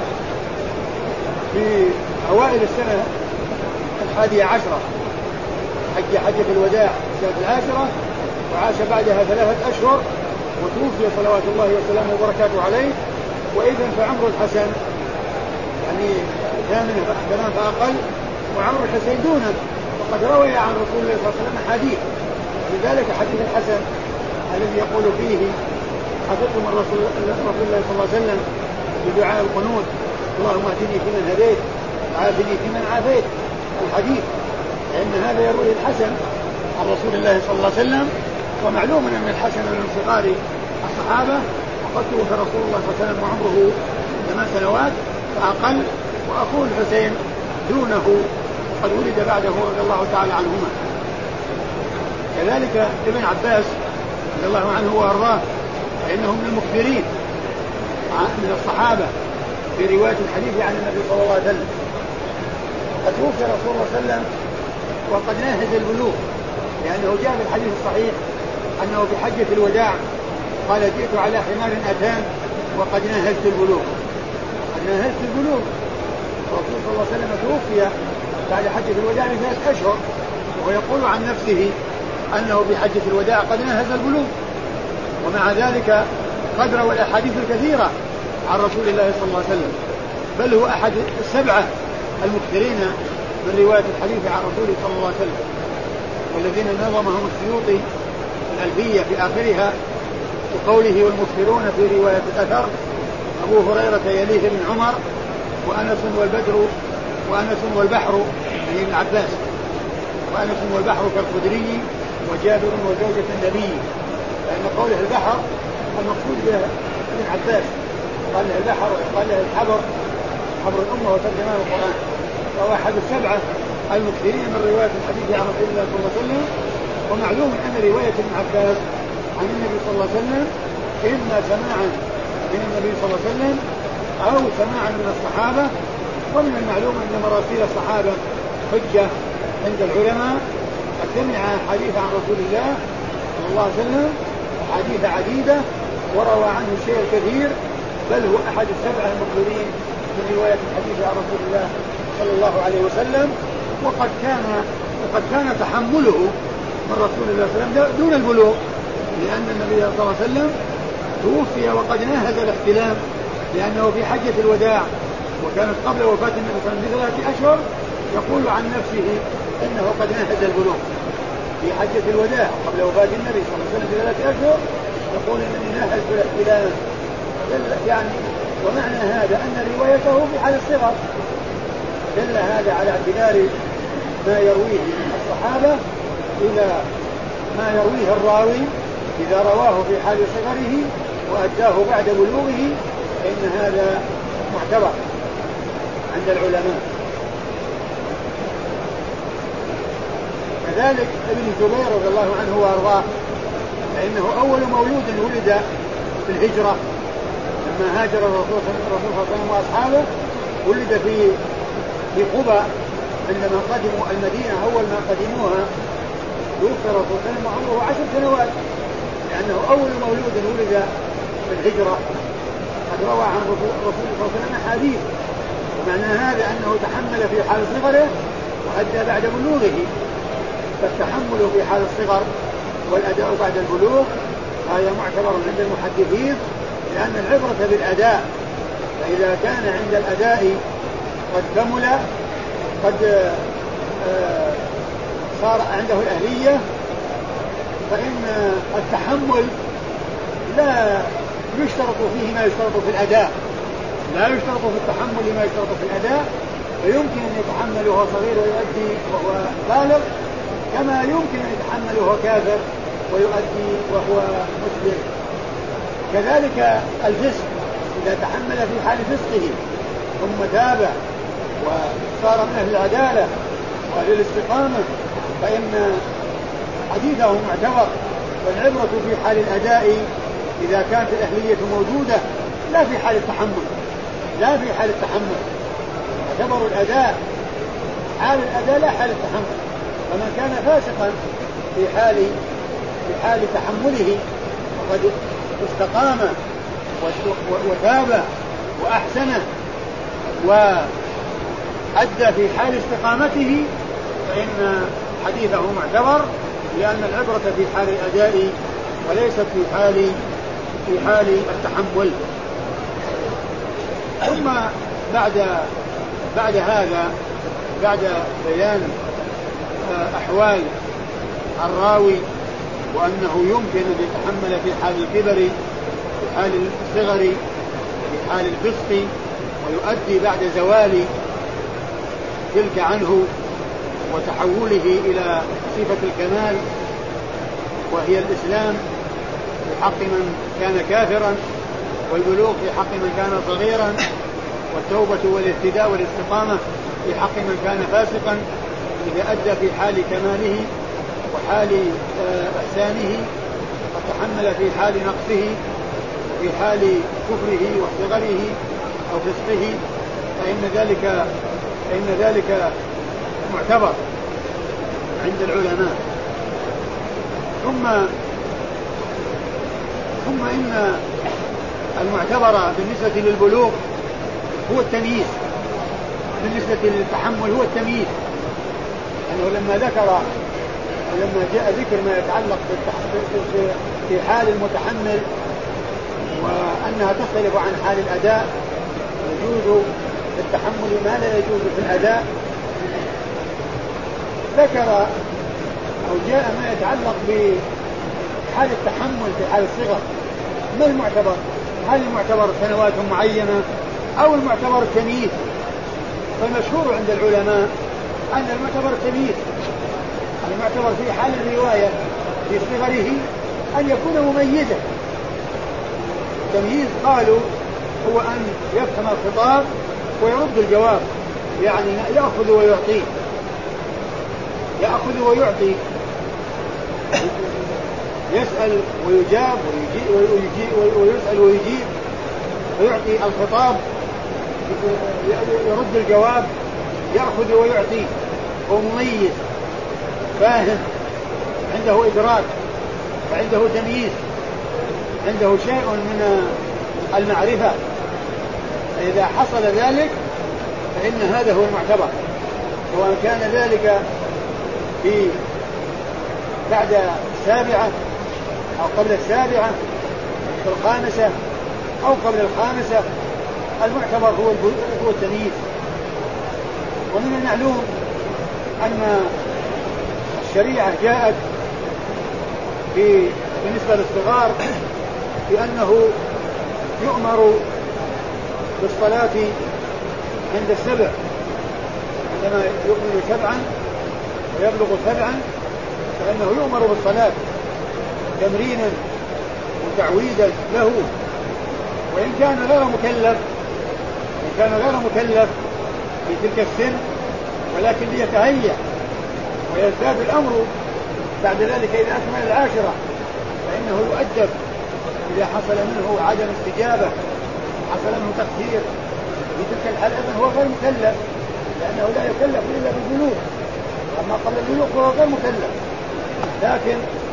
في أوائل السنة الحادية عشرة، حج حجة الوداع السنة العاشرة، وعاش بعدها ثلاثة أشهر وتوفي صلوات الله وسلامه وبركاته عليه. وإذا فعمر الحسن يعني ثامن ثمان فأقل، وعمر الحسين دونه، وقد روي عن رسول الله صلى الله عليه وسلم حديث. لذلك حديث الحسن الذي يقول فيه حفظت من رسول الله صلى الله عليه وسلم بدعاء القنوت اللهم اهدني فيمن هديت وعافني فيمن عافيت، الحديث، لأن هذا يروي الحسن عن رسول الله صلى الله عليه وسلم. ومعلوم أن الحسن من صغار الصحابة، وقد توفي رسول الله صلى الله عليه وسلم وعمره ثمان سنوات فأقل، وأخوه الحسين دونه قد ولد بعده رضي الله تعالى عنهما. كذلك ابن عباس رضي الله عنه وأرضاه فإنه من المكثرين من الصحابة في رواية الحديث عن النبي صلى الله عليه وسلم. قد توفي رسول الله صلى الله عليه وسلم وقد ناهز البلوغ، لأنه جاء في الحديث الصحيح أنه في حجة الوداع قال جئت على حمار أتان وقد ناهزت البلوغ. قد ناهزت البلوغ، الرسول صلى الله عليه وسلم توفي بعد حجة الوداع بثلاث أشهر، وهو يقول عن نفسه أنه بحجة الوداع قد ناهز البلوغ. ومع ذلك قد روى الأحاديث الكثيرة عن رسول الله صلى الله عليه وسلم، بل هو أحد السبعة المكثرين من رواية الحديث عن رسوله صلى الله عليه وسلم، والذين نظمهم السيوطي الألفية في آخرها بقوله والمكثرون في رواية الأثر أبو هريرة يليه بن عمر وأنس والبدر وأنس والبحر يعني ابن عباس، وأنس والبحر كالخدري وجابر وزوجة النبي، لأن قوله البحر المقصود به ابن عباس، قال له البحر قال له الحبر، حبر الأمة وترجمان القرآن، وهو أحد السبعة المكثرين من رواية الحديث عن رسول الله صلى الله عليه وسلم. ومعلوم أن رواية ابن عباس عن النبي صلى الله عليه وسلم إما سماعا من النبي صلى الله عليه وسلم أو سماعا من الصحابة. ومن المعلوم أن مراسيل الصحابة حجة عند العلماء، قد سمع حديث عن رسول الله صلى الله عليه وسلم حديث عديدة وروى عنه الشيء الكثير، بل هو أحد السبعة المكثرين من رواية الحديث عن رسول الله صلى الله عليه وسلم. وقد كان وقد كان تحمله من رسول الله صلى الله عليه وسلم دون البلوغ، لأن النبي صلى الله عليه وسلم توفي وقد ناهز الاحتلام، لأنه في حجة الوداع وكانت قبل وفاة النبي صلى الله عليه وسلم بثلاثة أشهر، يقول عن نفسه إنه قد ناهز البلوغ في حجة الوداع قبل وفاة النبي صلى الله عليه وسلم بثلاثة أشهر، يقول إنني ناهز بالاحتلام. يعني ومعنى هذا أن روايته في حال الصغر، دل هذا على اعتبار ما يرويه الصحابة إلى ما يرويه الراوي إذا رواه في حال صغره وأداه بعد بلوغه، فإن هذا معتبر عند العلماء. كذلك ابن جبير رضي الله عنه وأرضاه فإنه أول مولود ولد في الهجرة لما هاجر الرسول صلى الله عليه وسلم وأصحابه، ولد في في قبى عندما قدموا المدينة. أول ما قدموها توفي الرسول صلى الله عليه وسلم وعمره عشر سنوات، لأنه أول مولود ولد في الهجرة. قد روى عن رسول الله صلى الله عليه وسلم حديث ومعنى هذا أنه تحمل في حال صغره وأدى بعد بلوغه. فالتحمل في حال الصغر والأداء بعد البلوغ هذا معتبر عند المحدثين، لأن العبرة بالأداء، فإذا كان عند الأداء قد كمل قد صار عنده الأهلية، فإن التحمل لا يشترط فيه ما يشترط في الأداء، لا يشترط في التحمل ما يشترط في الأداء، فيمكن أن يتحمل وهو صغير ويؤدي وهو بالغ، كما يمكن أن يتحمل وهو كافر ويؤدي وهو مسلم. كذلك الفسق، إذا تحمل في حال فسقه ثم تاب وصار من أهل العدالة وأهل الاستقامة فإن حديثه معتبر. والعبرة في حال الأداء إذا كانت الأهلية موجودة، لا في حال التحمل، لا في حال التحمل. يعتبر الأداء حال الأداء لا حال التحمل. فمن كان فاسقا في حال في حال تحمله وقد استقام وتاب وأحسن وأدى في حال استقامته فإن حديثه معتبر، لأن العبرة في حال الأداء وليست في حال في حال التحمل. ثم بعد بعد هذا بعد بيان أحوال الراوي وأنه يمكن أن يتحمل في حال الكبر في حال الصغر في حال الفسق ويؤدي بعد زوال تلك عنه وتحوله إلى صفة الكمال وهي الإسلام في حق من كان كافرا، والبلوغ في حق من كان صغيرا، والتوبة والاهتداء والاستقامة في حق من كان فاسقا. إذا أدى في حال كماله وحال إحسانه وتحمل في حال نقصه وفي حال كفره وصغره أو فسقه فإن ذلك فإن ذلك معتبر عند العلماء. ثم ثم إن المعتبر بالنسبة للبلوغ هو التمييز، بالنسبة للتحمل هو التمييز، أنه لما ذكر ولما جاء ذكر ما يتعلق في حال المتحمل وأنها تختلف عن حال الأداء، يجوز التحمل ما لا يجوز في الأداء، ذكر أو جاء ما يتعلق بحال التحمل في حال الصغر. ما المعتبر؟ هل المعتبر سنوات معينة أو المعتبر التمييز؟ فالمشهور عند العلماء أن المعتبر التمييز، المعتبر في حال الرواية في صغره أن يكون مميزا. التمييز قالوا هو أن يفهم الخطاب ويرد الجواب، يعني يأخذ ويعطي يأخذ ويعطي يسأل ويجاب ويجيب ويسأل ويجيب ويعطي الخطاب، يرد الجواب، يأخذ ويعطي. هو مميز فاهم، عنده إدراك وعنده تمييز، عنده شيء من المعرفة. فإذا حصل ذلك فإن هذا هو المعتبر، سواء كان ذلك في بعد السابعة أو قبل السابعة في الخامسة أو قبل الخامسة، المعتبر هو هو التمييز. ومن المعلوم أن الشريعة جاءت في بالنسبة للصغار بأنه يؤمر بالصلاة عند السبع، عندما يؤمن سبعا ويبلغ سبعا فإنه يؤمر بالصلاة تمرينا وتعويدا له، وإن كان غير مكلف إن كان غير مكلف في تلك السن، ولكن ليتهيأ ويزداد الأمر بعد ذلك إذا أكمل العاشرة، فإنه يؤدب إذا حصل منه عدم استجابة، حصل منه تقصير في تلك الحالة هو غير مكلف، لأنه لا يكلف إلا بالبلوغ، أما قبل البلوغ هو غير مكلف. لكن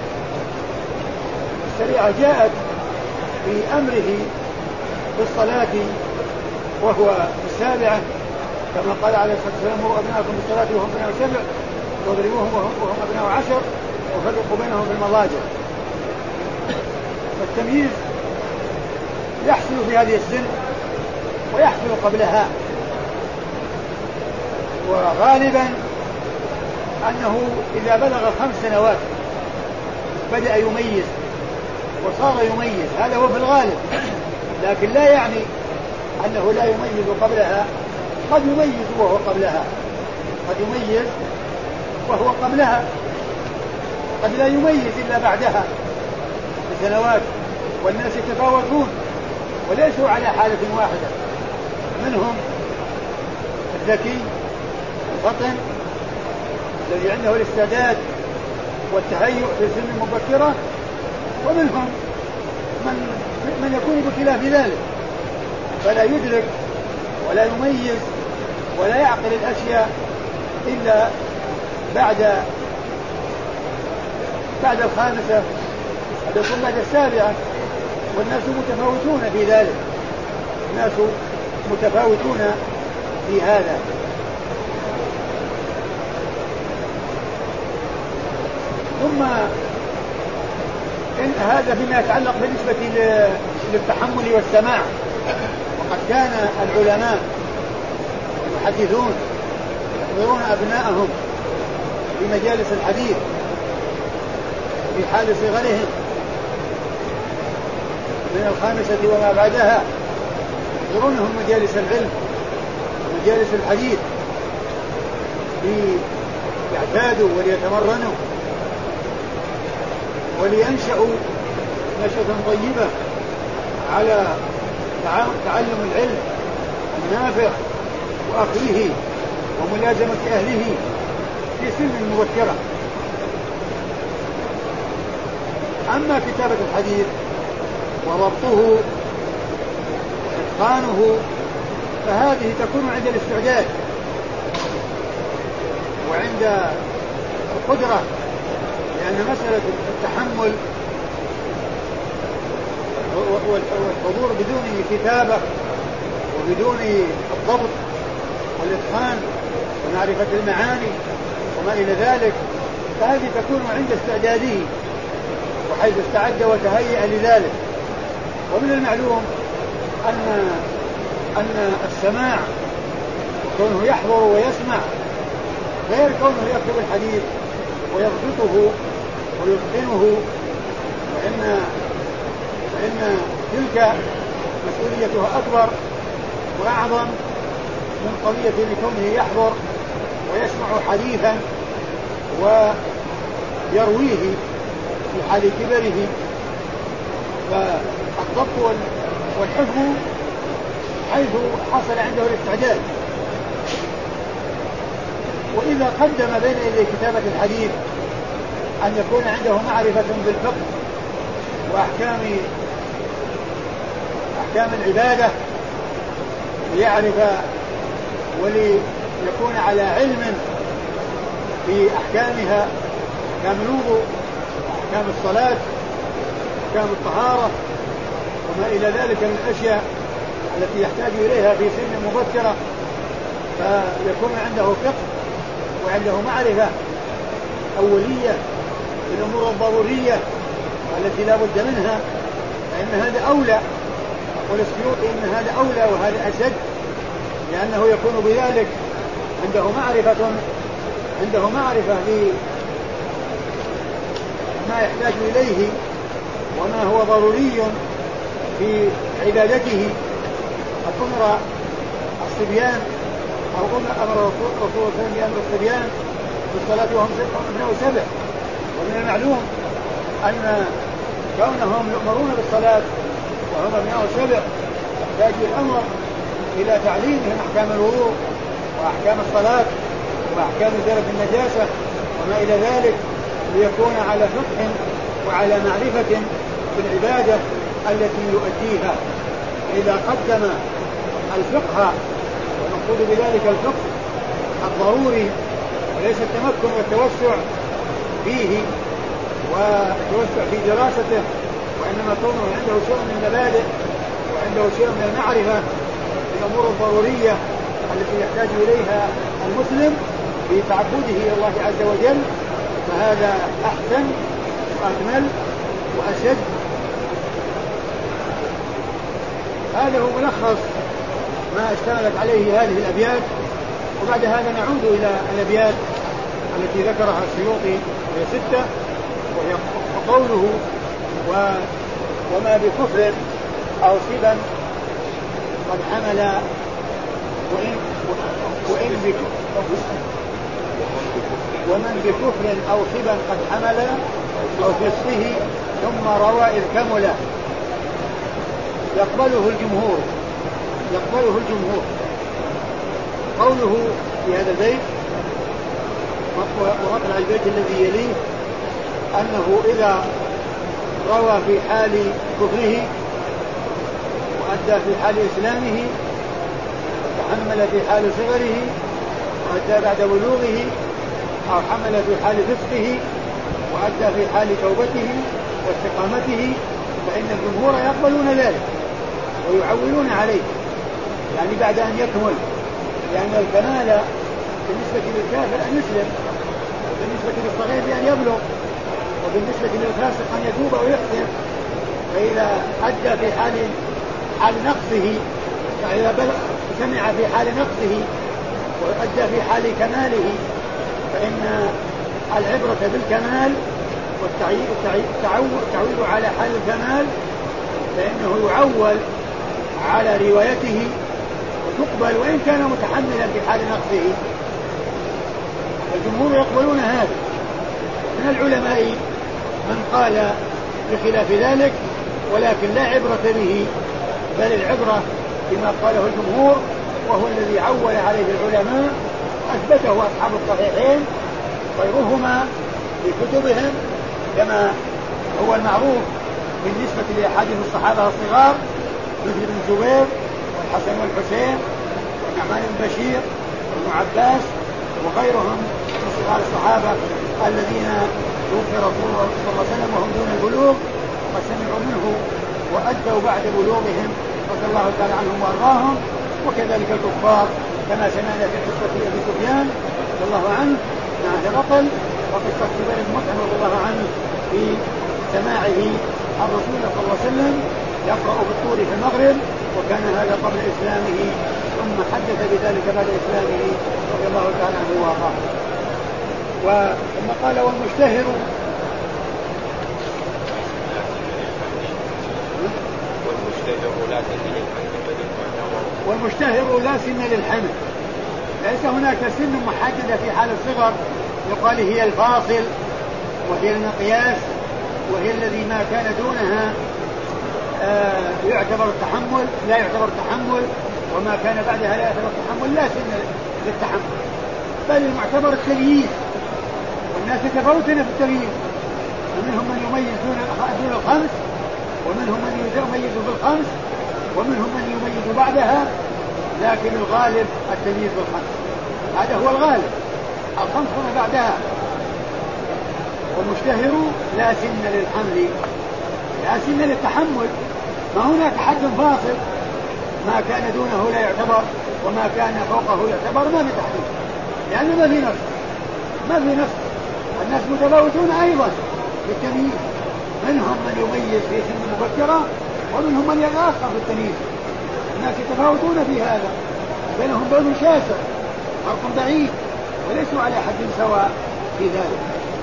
الشريعة جاءت في أمره بالصلاة وهو السابعة كما قال عليه الصلاة والسلام مروا أبناءكم بالصلاة وهم أبناء سبع واضربوهم وهم أبناء عشر وفرقوا بينهم في المضاجع. فالتمييز يحصل في هذه السن ويحصل قبلها، وغالبا أنه إذا بلغ خمس سنوات بدأ يميز وصار يميز، هذا هو في الغالب، لكن لا يعني أنه لا يميز قبلها، قد يميز وهو قبلها، قد يميز وهو قبلها، قد لا يميز إلا بعدها بسنوات. والناس يتفاوتون وليسوا على حالة واحدة، منهم الذكي الفطن الذي عنده الاستعداد والتهيؤ في سن مبكرة، ومنهم من, من يكون بخلاف ذلك فلا يدرك ولا يميز ولا يعقل الأشياء إلا بعد بعد الخامسة يكون بعد السابعة. والناس متفاوتون في ذلك، الناس متفاوتون في هذا. ثم إن هذا فيما يتعلق بالنسبة للتحمل والسماع. وقد كان العلماء المحدثون يحضرون أبناءهم في مجالس الحديث في حال صغرهم من الخامسة وما بعدها، يحضرونهم مجالس العلم ومجالس الحديث ليعتادوا وليتمرنوا ولينشأوا نشأة طيبة على تعلم العلم النافع وأخذه وملازمة أهله في سن مبكرة. أما كتابة الحديث وضبطه وإتقانه فهذه تكون عند الاستعداد وعند القدرة، لأن مسألة التحمل والحضور بدون كتابة وبدون الضبط والإتقان ومعرفة المعاني وما إلى ذلك فهذه تكون عند استعداده وحيث استعد وتهيأ لذلك. ومن المعلوم أن أن السماع كونه يحضر ويسمع غير كونه يكتب الحديث ويضبطه ويتقنه، وإن فإن تلك مسؤوليتها أكبر وأعظم من قضية لكونه يحضر ويسمع حديثا ويرويه في حال كبره. فالضبط والحفظ حيث حصل عنده الاستعداد. وإذا قدم بين يدي كتابة الحديث أن يكون عنده معرفة بالفقه وأحكام أحكام العبادة ليعرف وليكون على علم بأحكامها، أحكام الوضوء وأحكام الصلاة وأحكام الطهارة وما إلى ذلك من الأشياء التي يحتاج إليها في سن مبكرة، فيكون عنده فقه وعنده معرفة أولية بالأمور الضرورية التي لا بد منها، فإن هذا أولى. والسيوطي إن هذا أولى وهذا أشد، لأنه يكون بذلك عنده معرفة عنده معرفة بما يحتاج إليه وما هو ضروري في عبادته. أمر الصبيان أو أمر رسول الله بأمر الصبيان بالصلاة وهم أبناء سبع. ومن المعلوم أن كونهم يؤمرون بالصلاة وهم أبناء سبع يحتاج الأمر إلى تعليمهم أحكام الوضوء وأحكام الصلاة وأحكام إزالة النجاسة وما إلى ذلك، ليكون على فقه وعلى معرفة بالعبادة التي يؤديها. إذا قدم الفقه، ونقصد بذلك الفقه الضروري وليس التمكن والتوسع فيه والتوسع في دراسته، وإنما كونه عنده شيء من المبادئ وعنده شيء من المعرفة بالأمور الضرورية التي يحتاج إليها المسلم في تعبده إلى الله عز وجل، فهذا أحسن وأكمل وأشد. هذا هو ملخص ما اشتملت عليه هذه الأبيات. وبعد هذا نعود إلى الأبيات التي ذكرها السيوطي وهي ستة، وهي قوله و وما بكفر أو صبا قد حمل وإن, وإن بكفر ومن بكفر أو صبا قد حمل أو فسقه ثم روى إذ كمل يقبله الجمهور يقبله الجمهور. قوله في هذا البيت ومطلع البيت الذي يليه أنه إذا روى في حال كفره وأدى في حال إسلامه وحمل في حال صغره وأدى بعد بلوغه أو حمل في حال فسقه وأدى في حال توبته واستقامته فإن الجمهور يقبلون ذلك ويعولون عليه، يعني بعد أن يكمل، لأن الكمال بالنسبة للكافر أن يسلم، وبالنسبة للصغير بأن يبلغ، وبالنسبة للفاسق أن يتوب ويحسن. فإذا أدى في حال حال نقصه، فإذا بلغ سمع في حال نقصه وأدى في حال كماله فإن العبرة بالكمال والتعويل على حال الكمال، فإنه يعول على روايته وتقبل وإن كان متحملا في حال نقصه. الجمهور يقبلون هذا. من العلماء من قال بخلاف ذلك ولكن لا عبرة به، بل العبرة بما قاله الجمهور وهو الذي عول عليه العلماء أثبته أصحاب الصحيحين غيرهما في كتبهم، كما هو المعروف بالنسبة لأحاديث الصحابة الصغار مثل ابن زبير والحسن والحسين والنعمان بن بشير وابن عباس وغيرهم من صغار الصحابة الذين توفي رسول الله صلى الله عليه وسلم وهم دون البلوغ وسمعوا منه وأدوا بعد بلوغهم رضي الله تعالى عنهم وأرضاهم. وكذلك الكفار كما سمعنا في قصة أبي سفيان رضي الله عنه مع هرقل، وقصة جبير بن مطعم رضي الله عنه في سماعه عن رسول الله صلى الله عليه وسلم يقرأ بالطور في المغرب، وكان هذا قبل إسلامه ثم حدث بذلك بعد إسلامه رضي الله تعالى عنه وأرضاه. وثم قال والمشتهر والمشتهر لا سن للحمل، ليس هناك سن محددة في حال الصغر يقال هي الفاصل وهي المقياس وهي الذي ما كان دونها آه يعتبر التحمل لا يعتبر التحمل، وما كان بعدها لا يعتبر التحمل لا سن للتحمل، بل المعتبر التمييز. والناس يتفاوتون في التمييز، ومنهم من يميز دون الخمس، ومنهم من يميز بالخمس، ومنهم من يميز بعدها، لكن الغالب التمييز بالخمس، هذا هو الغالب، الخمس هنا بعدها. والمشتهر لا سن للحمل لا سن للتحمل، ما هناك حد فاصل، ما كان دونه لا يعتبر وما كان فوقه يعتبر، ما في تحديد، لأنه ما في نص ما في نص الناس متفاوتون أيضا بالتمييز، منهم من يميز في سن مبكرة ومنهم من يتأخر في التمييز. الناس يتفاوتون في هذا، بينهم بين شاسع فرق بعيد وليسوا على حد سواء في ذلك.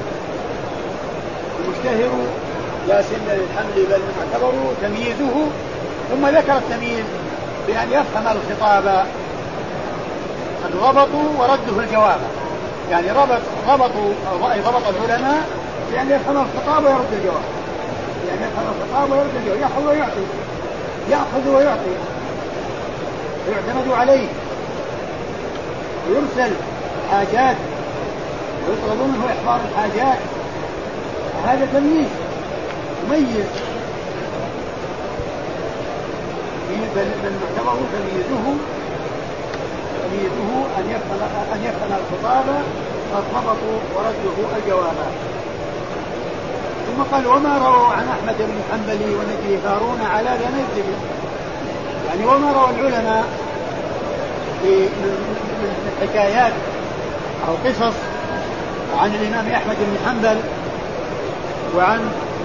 المشتهر لا سن للحمل بل معتبر تمييزه، ثم ذكر التمييز بأن يفهم الخطاب الضبط ورده الجواب، يعني ربط ربطوا ضبط العلماء بأن يفهم الخطاب ويرد الجواب، يعني يفهم الخطاب ويرد الجواب، يأخذ ويعطي يأخذ ويعطي ويعتمد عليه، ويرسل حاجات ويطلب منه إحضار الحاجات، هذا تمييز مميز. من معتبره تمييزه تمييزه أن يفهم أن يفهم الخطاب والضبط ورده الجواب. ثم قال وما رووا عن أحمد بن حنبل ونجي هارون على ذنبه، يعني وما روى العلماء من حكايات أو قصص عن الإمام أحمد بن حنبل وعن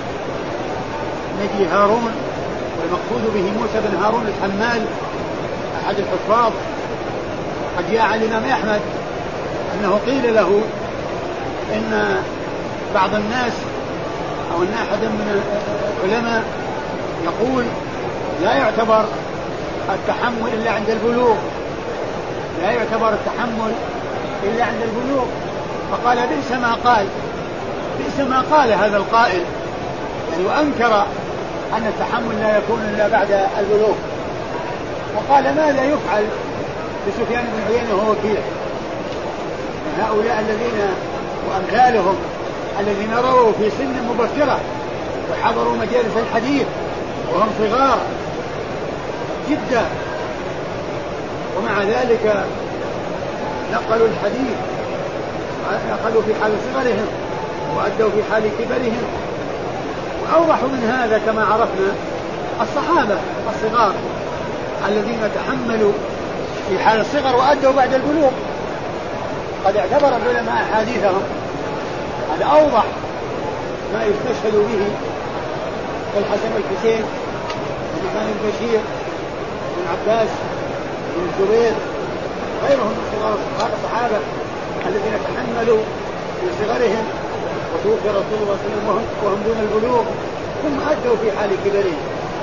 نجل هارون، والمقصود به موسى بن هارون الحمال أحد الحفاظ. قد جاء عن الإمام أحمد أنه قيل له إن بعض الناس أو أن أحد من العلماء يقول لا يعتبر التحمل إلا عند البلوغ، لا يعتبر التحمل إلا عند البلوغ. فقال بئس ما قال، بئس ما قال هذا القائل، يعني وأنكر أن التحمل لا يكون إلا بعد البلوغ. وقال ماذا يفعل بسفيان بن عيينة وهو وكيع؟ هؤلاء الذين وأمثالهم الذين رووا في سن مبكرة وحضروا مجالس الحديث وهم صغار جدا، ومع ذلك نقلوا الحديث، نقلوا في حال صغرهم وأدوا في حال كبرهم. وأوضح من هذا كما عرفنا الصحابة الصغار الذين تحملوا في حال الصغر وأدوا بعد البلوغ، قد اعتبر العلماء أحاديثهم. هذا أوضح ما يستشهد به الحسن والحسين والنعمان البشير بن عباس بن الزبير غيرهم من صغار الصحابة الذين تحملوا في صغرهم وتوفي رسول الله صلى الله عليه وسلم وهم دون البلوغ ثم أدوا في حال كبرهم.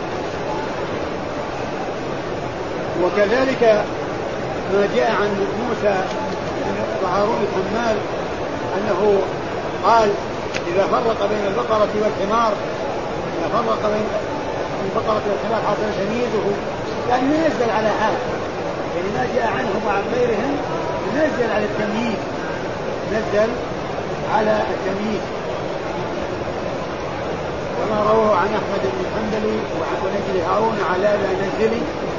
وكذلك ما جاء عن موسى بن هارون الحمال أنه قال إذا فرق بين البقرة والحمار، إذا فرق بين البقرة والحمار حصل تمييزه، يعني ينزل على حال، يعني ما جاء عنهم وعن غيرهم ينزل على التمييز، نزل على التمييز. وما رواه عن أحمد بن حنبل وعن نجل هارون على لا نزلي.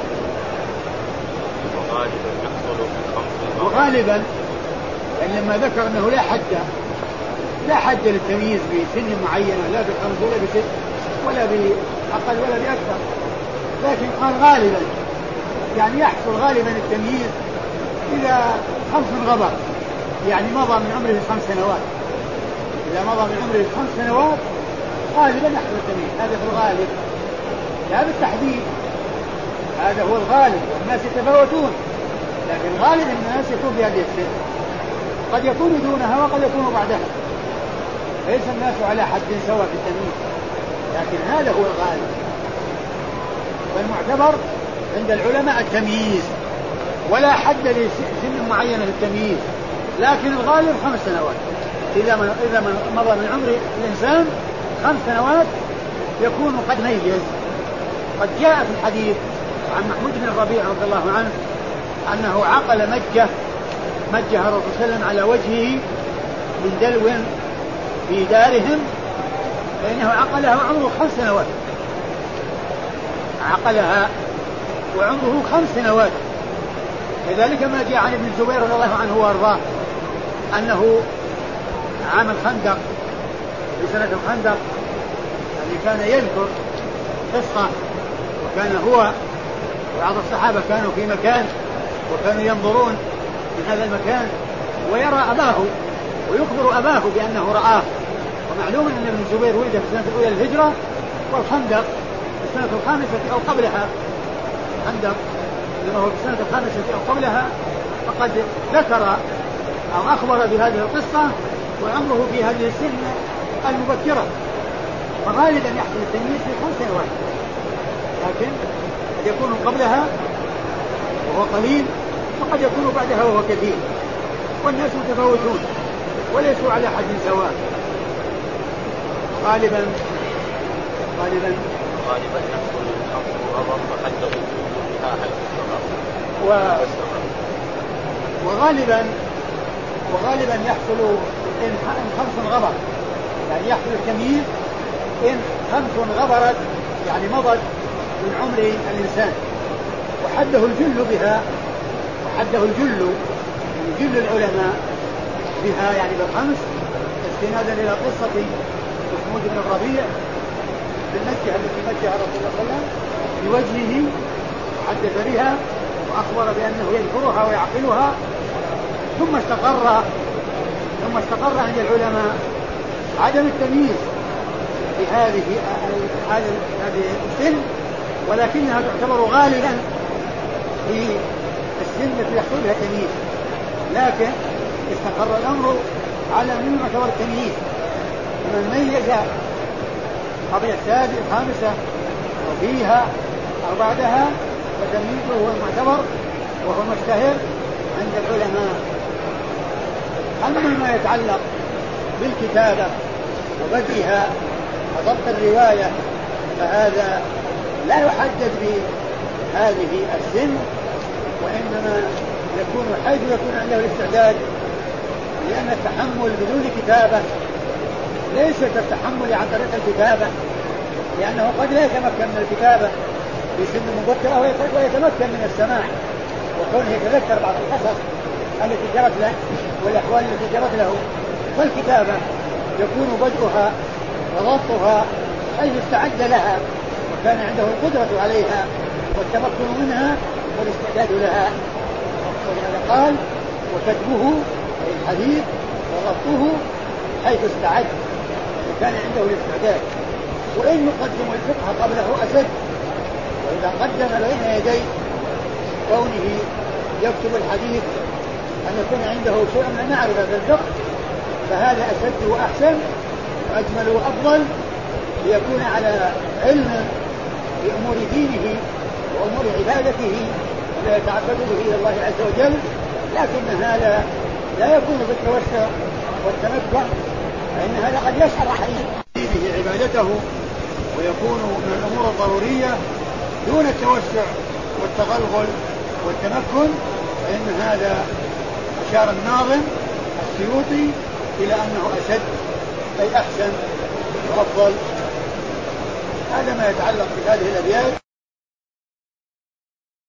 وغالبا يعني لما ذكر أنه لا حد لا حد للتمييز بسن معينة، لا بخمس ولا بست ولا بأقل ولا بأكثر، لكن قال غالبا يعني يحصل غالبا التمييز إذا خمس غبر، يعني مضى من عمره خمس سنوات، إذا مضى من عمره خمس سنوات غالبا يحصل التمييز. هذا في الغالب لا بالتحديد، هذا هو الغالب، والناس يتفاوتون، لكن غالب الناس يكون في هذه السن، قد يكون دونها وقد يكون بعدها، ليس الناس على حد سواء في التمييز، لكن هذا هو الغالب. فالمعتبر عند العلماء التمييز، ولا حد لسن معينة للتمييز، لكن الغالب خمس سنوات. إذا من إذا من مضى من عمر الإنسان خمس سنوات يكون قد ميز. قد جاء في الحديث عن محمود بن الربيع رضي الله عنه أنه عقل مجة مجه الرسول صلى الله عليه وسلم على وجهه من دلو في دارهم، فإنه عقلها وعمره خمس سنوات، عقلها وعمره خمس سنوات. كذلك ما جاء عن ابن الزبير رضي الله عنه وارضاه أنه عام الخندق في سنة الخندق يعني كان يذكر قصة، وكان هو وبعض الصحابة كانوا في مكان وكانوا ينظرون من هذا المكان ويرى أباه ويخبر أباه بأنه رآه. ومعلوم أن ابن الزبير ولد في السنة الأولى للهجرة، والخندق في السنة الخامسة أو قبلها، الخندق لما هو في السنة الخامسة أو قبلها، فقد ذكر أو أخبر بهذه القصة وعمره في هذه السن المبكرة. فغالبا يحصل التمييز في خمس سنوات، لكن قد يكون قبلها وهو قليل، وقد يكون بعدها وهو كثير، والناس متفاوتون وليسوا على حد سواء. غالبا غالبا غالبا يحصل الحمد والغضب فحده بها حيث و... وغالبا وغالبا يحصل إن خمس غبر، يعني يحصل التمييز إن خمس غبرت، يعني مضت من عمر الإنسان، وحده الجل بها، وحده الجل يعني جل العلماء بها يعني بالخمس، استنادا إلى قصة محمود بن الربيع بالمكة التي مكها رسول الله صلى الله عليه وسلم بوجهه، وحدث بها وأخبر بأنه يذكرها ويعقلها، ثم استقر ثم استقر عند العلماء عدم التمييز بهذه هذه السن، ولكنها تعتبر غالبا في السن التي يحصل بها تمييز، لكن استقر الأمر على من يعتبر التمييز، من ميز قبل السادسة الخامسة وفيها أو بعدها فتمييزه هو المعتبر وهو المشتهر عند العلماء. أما ما يتعلق بالكتابة وبدئها وضبط الرواية فهذا لا يحدد بهذه السن، وإنما يكون حيث يكون عنده الاستعداد، لأن التحمل بدون كتابة ليس كالتحمل عن طريق الكتابة، لأنه قد لا يتمكن من الكتابة في سن مبكرة ويتمكن من السماع وكونه يتذكر بعض القصص التي جرت له والأحوال التي جرت له. فالكتابة يكون بدءها وضبطها حيث استعد لها وكان عنده القدرة عليها والتمكن منها والاستعداد لها، ولهذا قال وكتبه أي الحديث وضبطه حيث استعد وكان عنده الاستعداد. وإن يقدم الفقه قبله أسد، وإذا قدم بين يدي كونه يكتب الحديث أن يكون عنده شيء من معرفة بالفقه فهذا أسد وأحسن وأجمل وأفضل، ليكون على علم بأمور دينه وأمور عبادته ويتعبد به إلى الله عز وجل، لكن هذا لا يكون بالتوسع والتمكن، فإن هذا قد يشعر أحيانا به عبادته ويكون من الأمور الضرورية دون التوسع والتغلغل والتمكن، فإن هذا أشار الناظم السيوطي إلى أنه أشد أي أحسن وأفضل. هذا ما يتعلق بهذه الأبيات.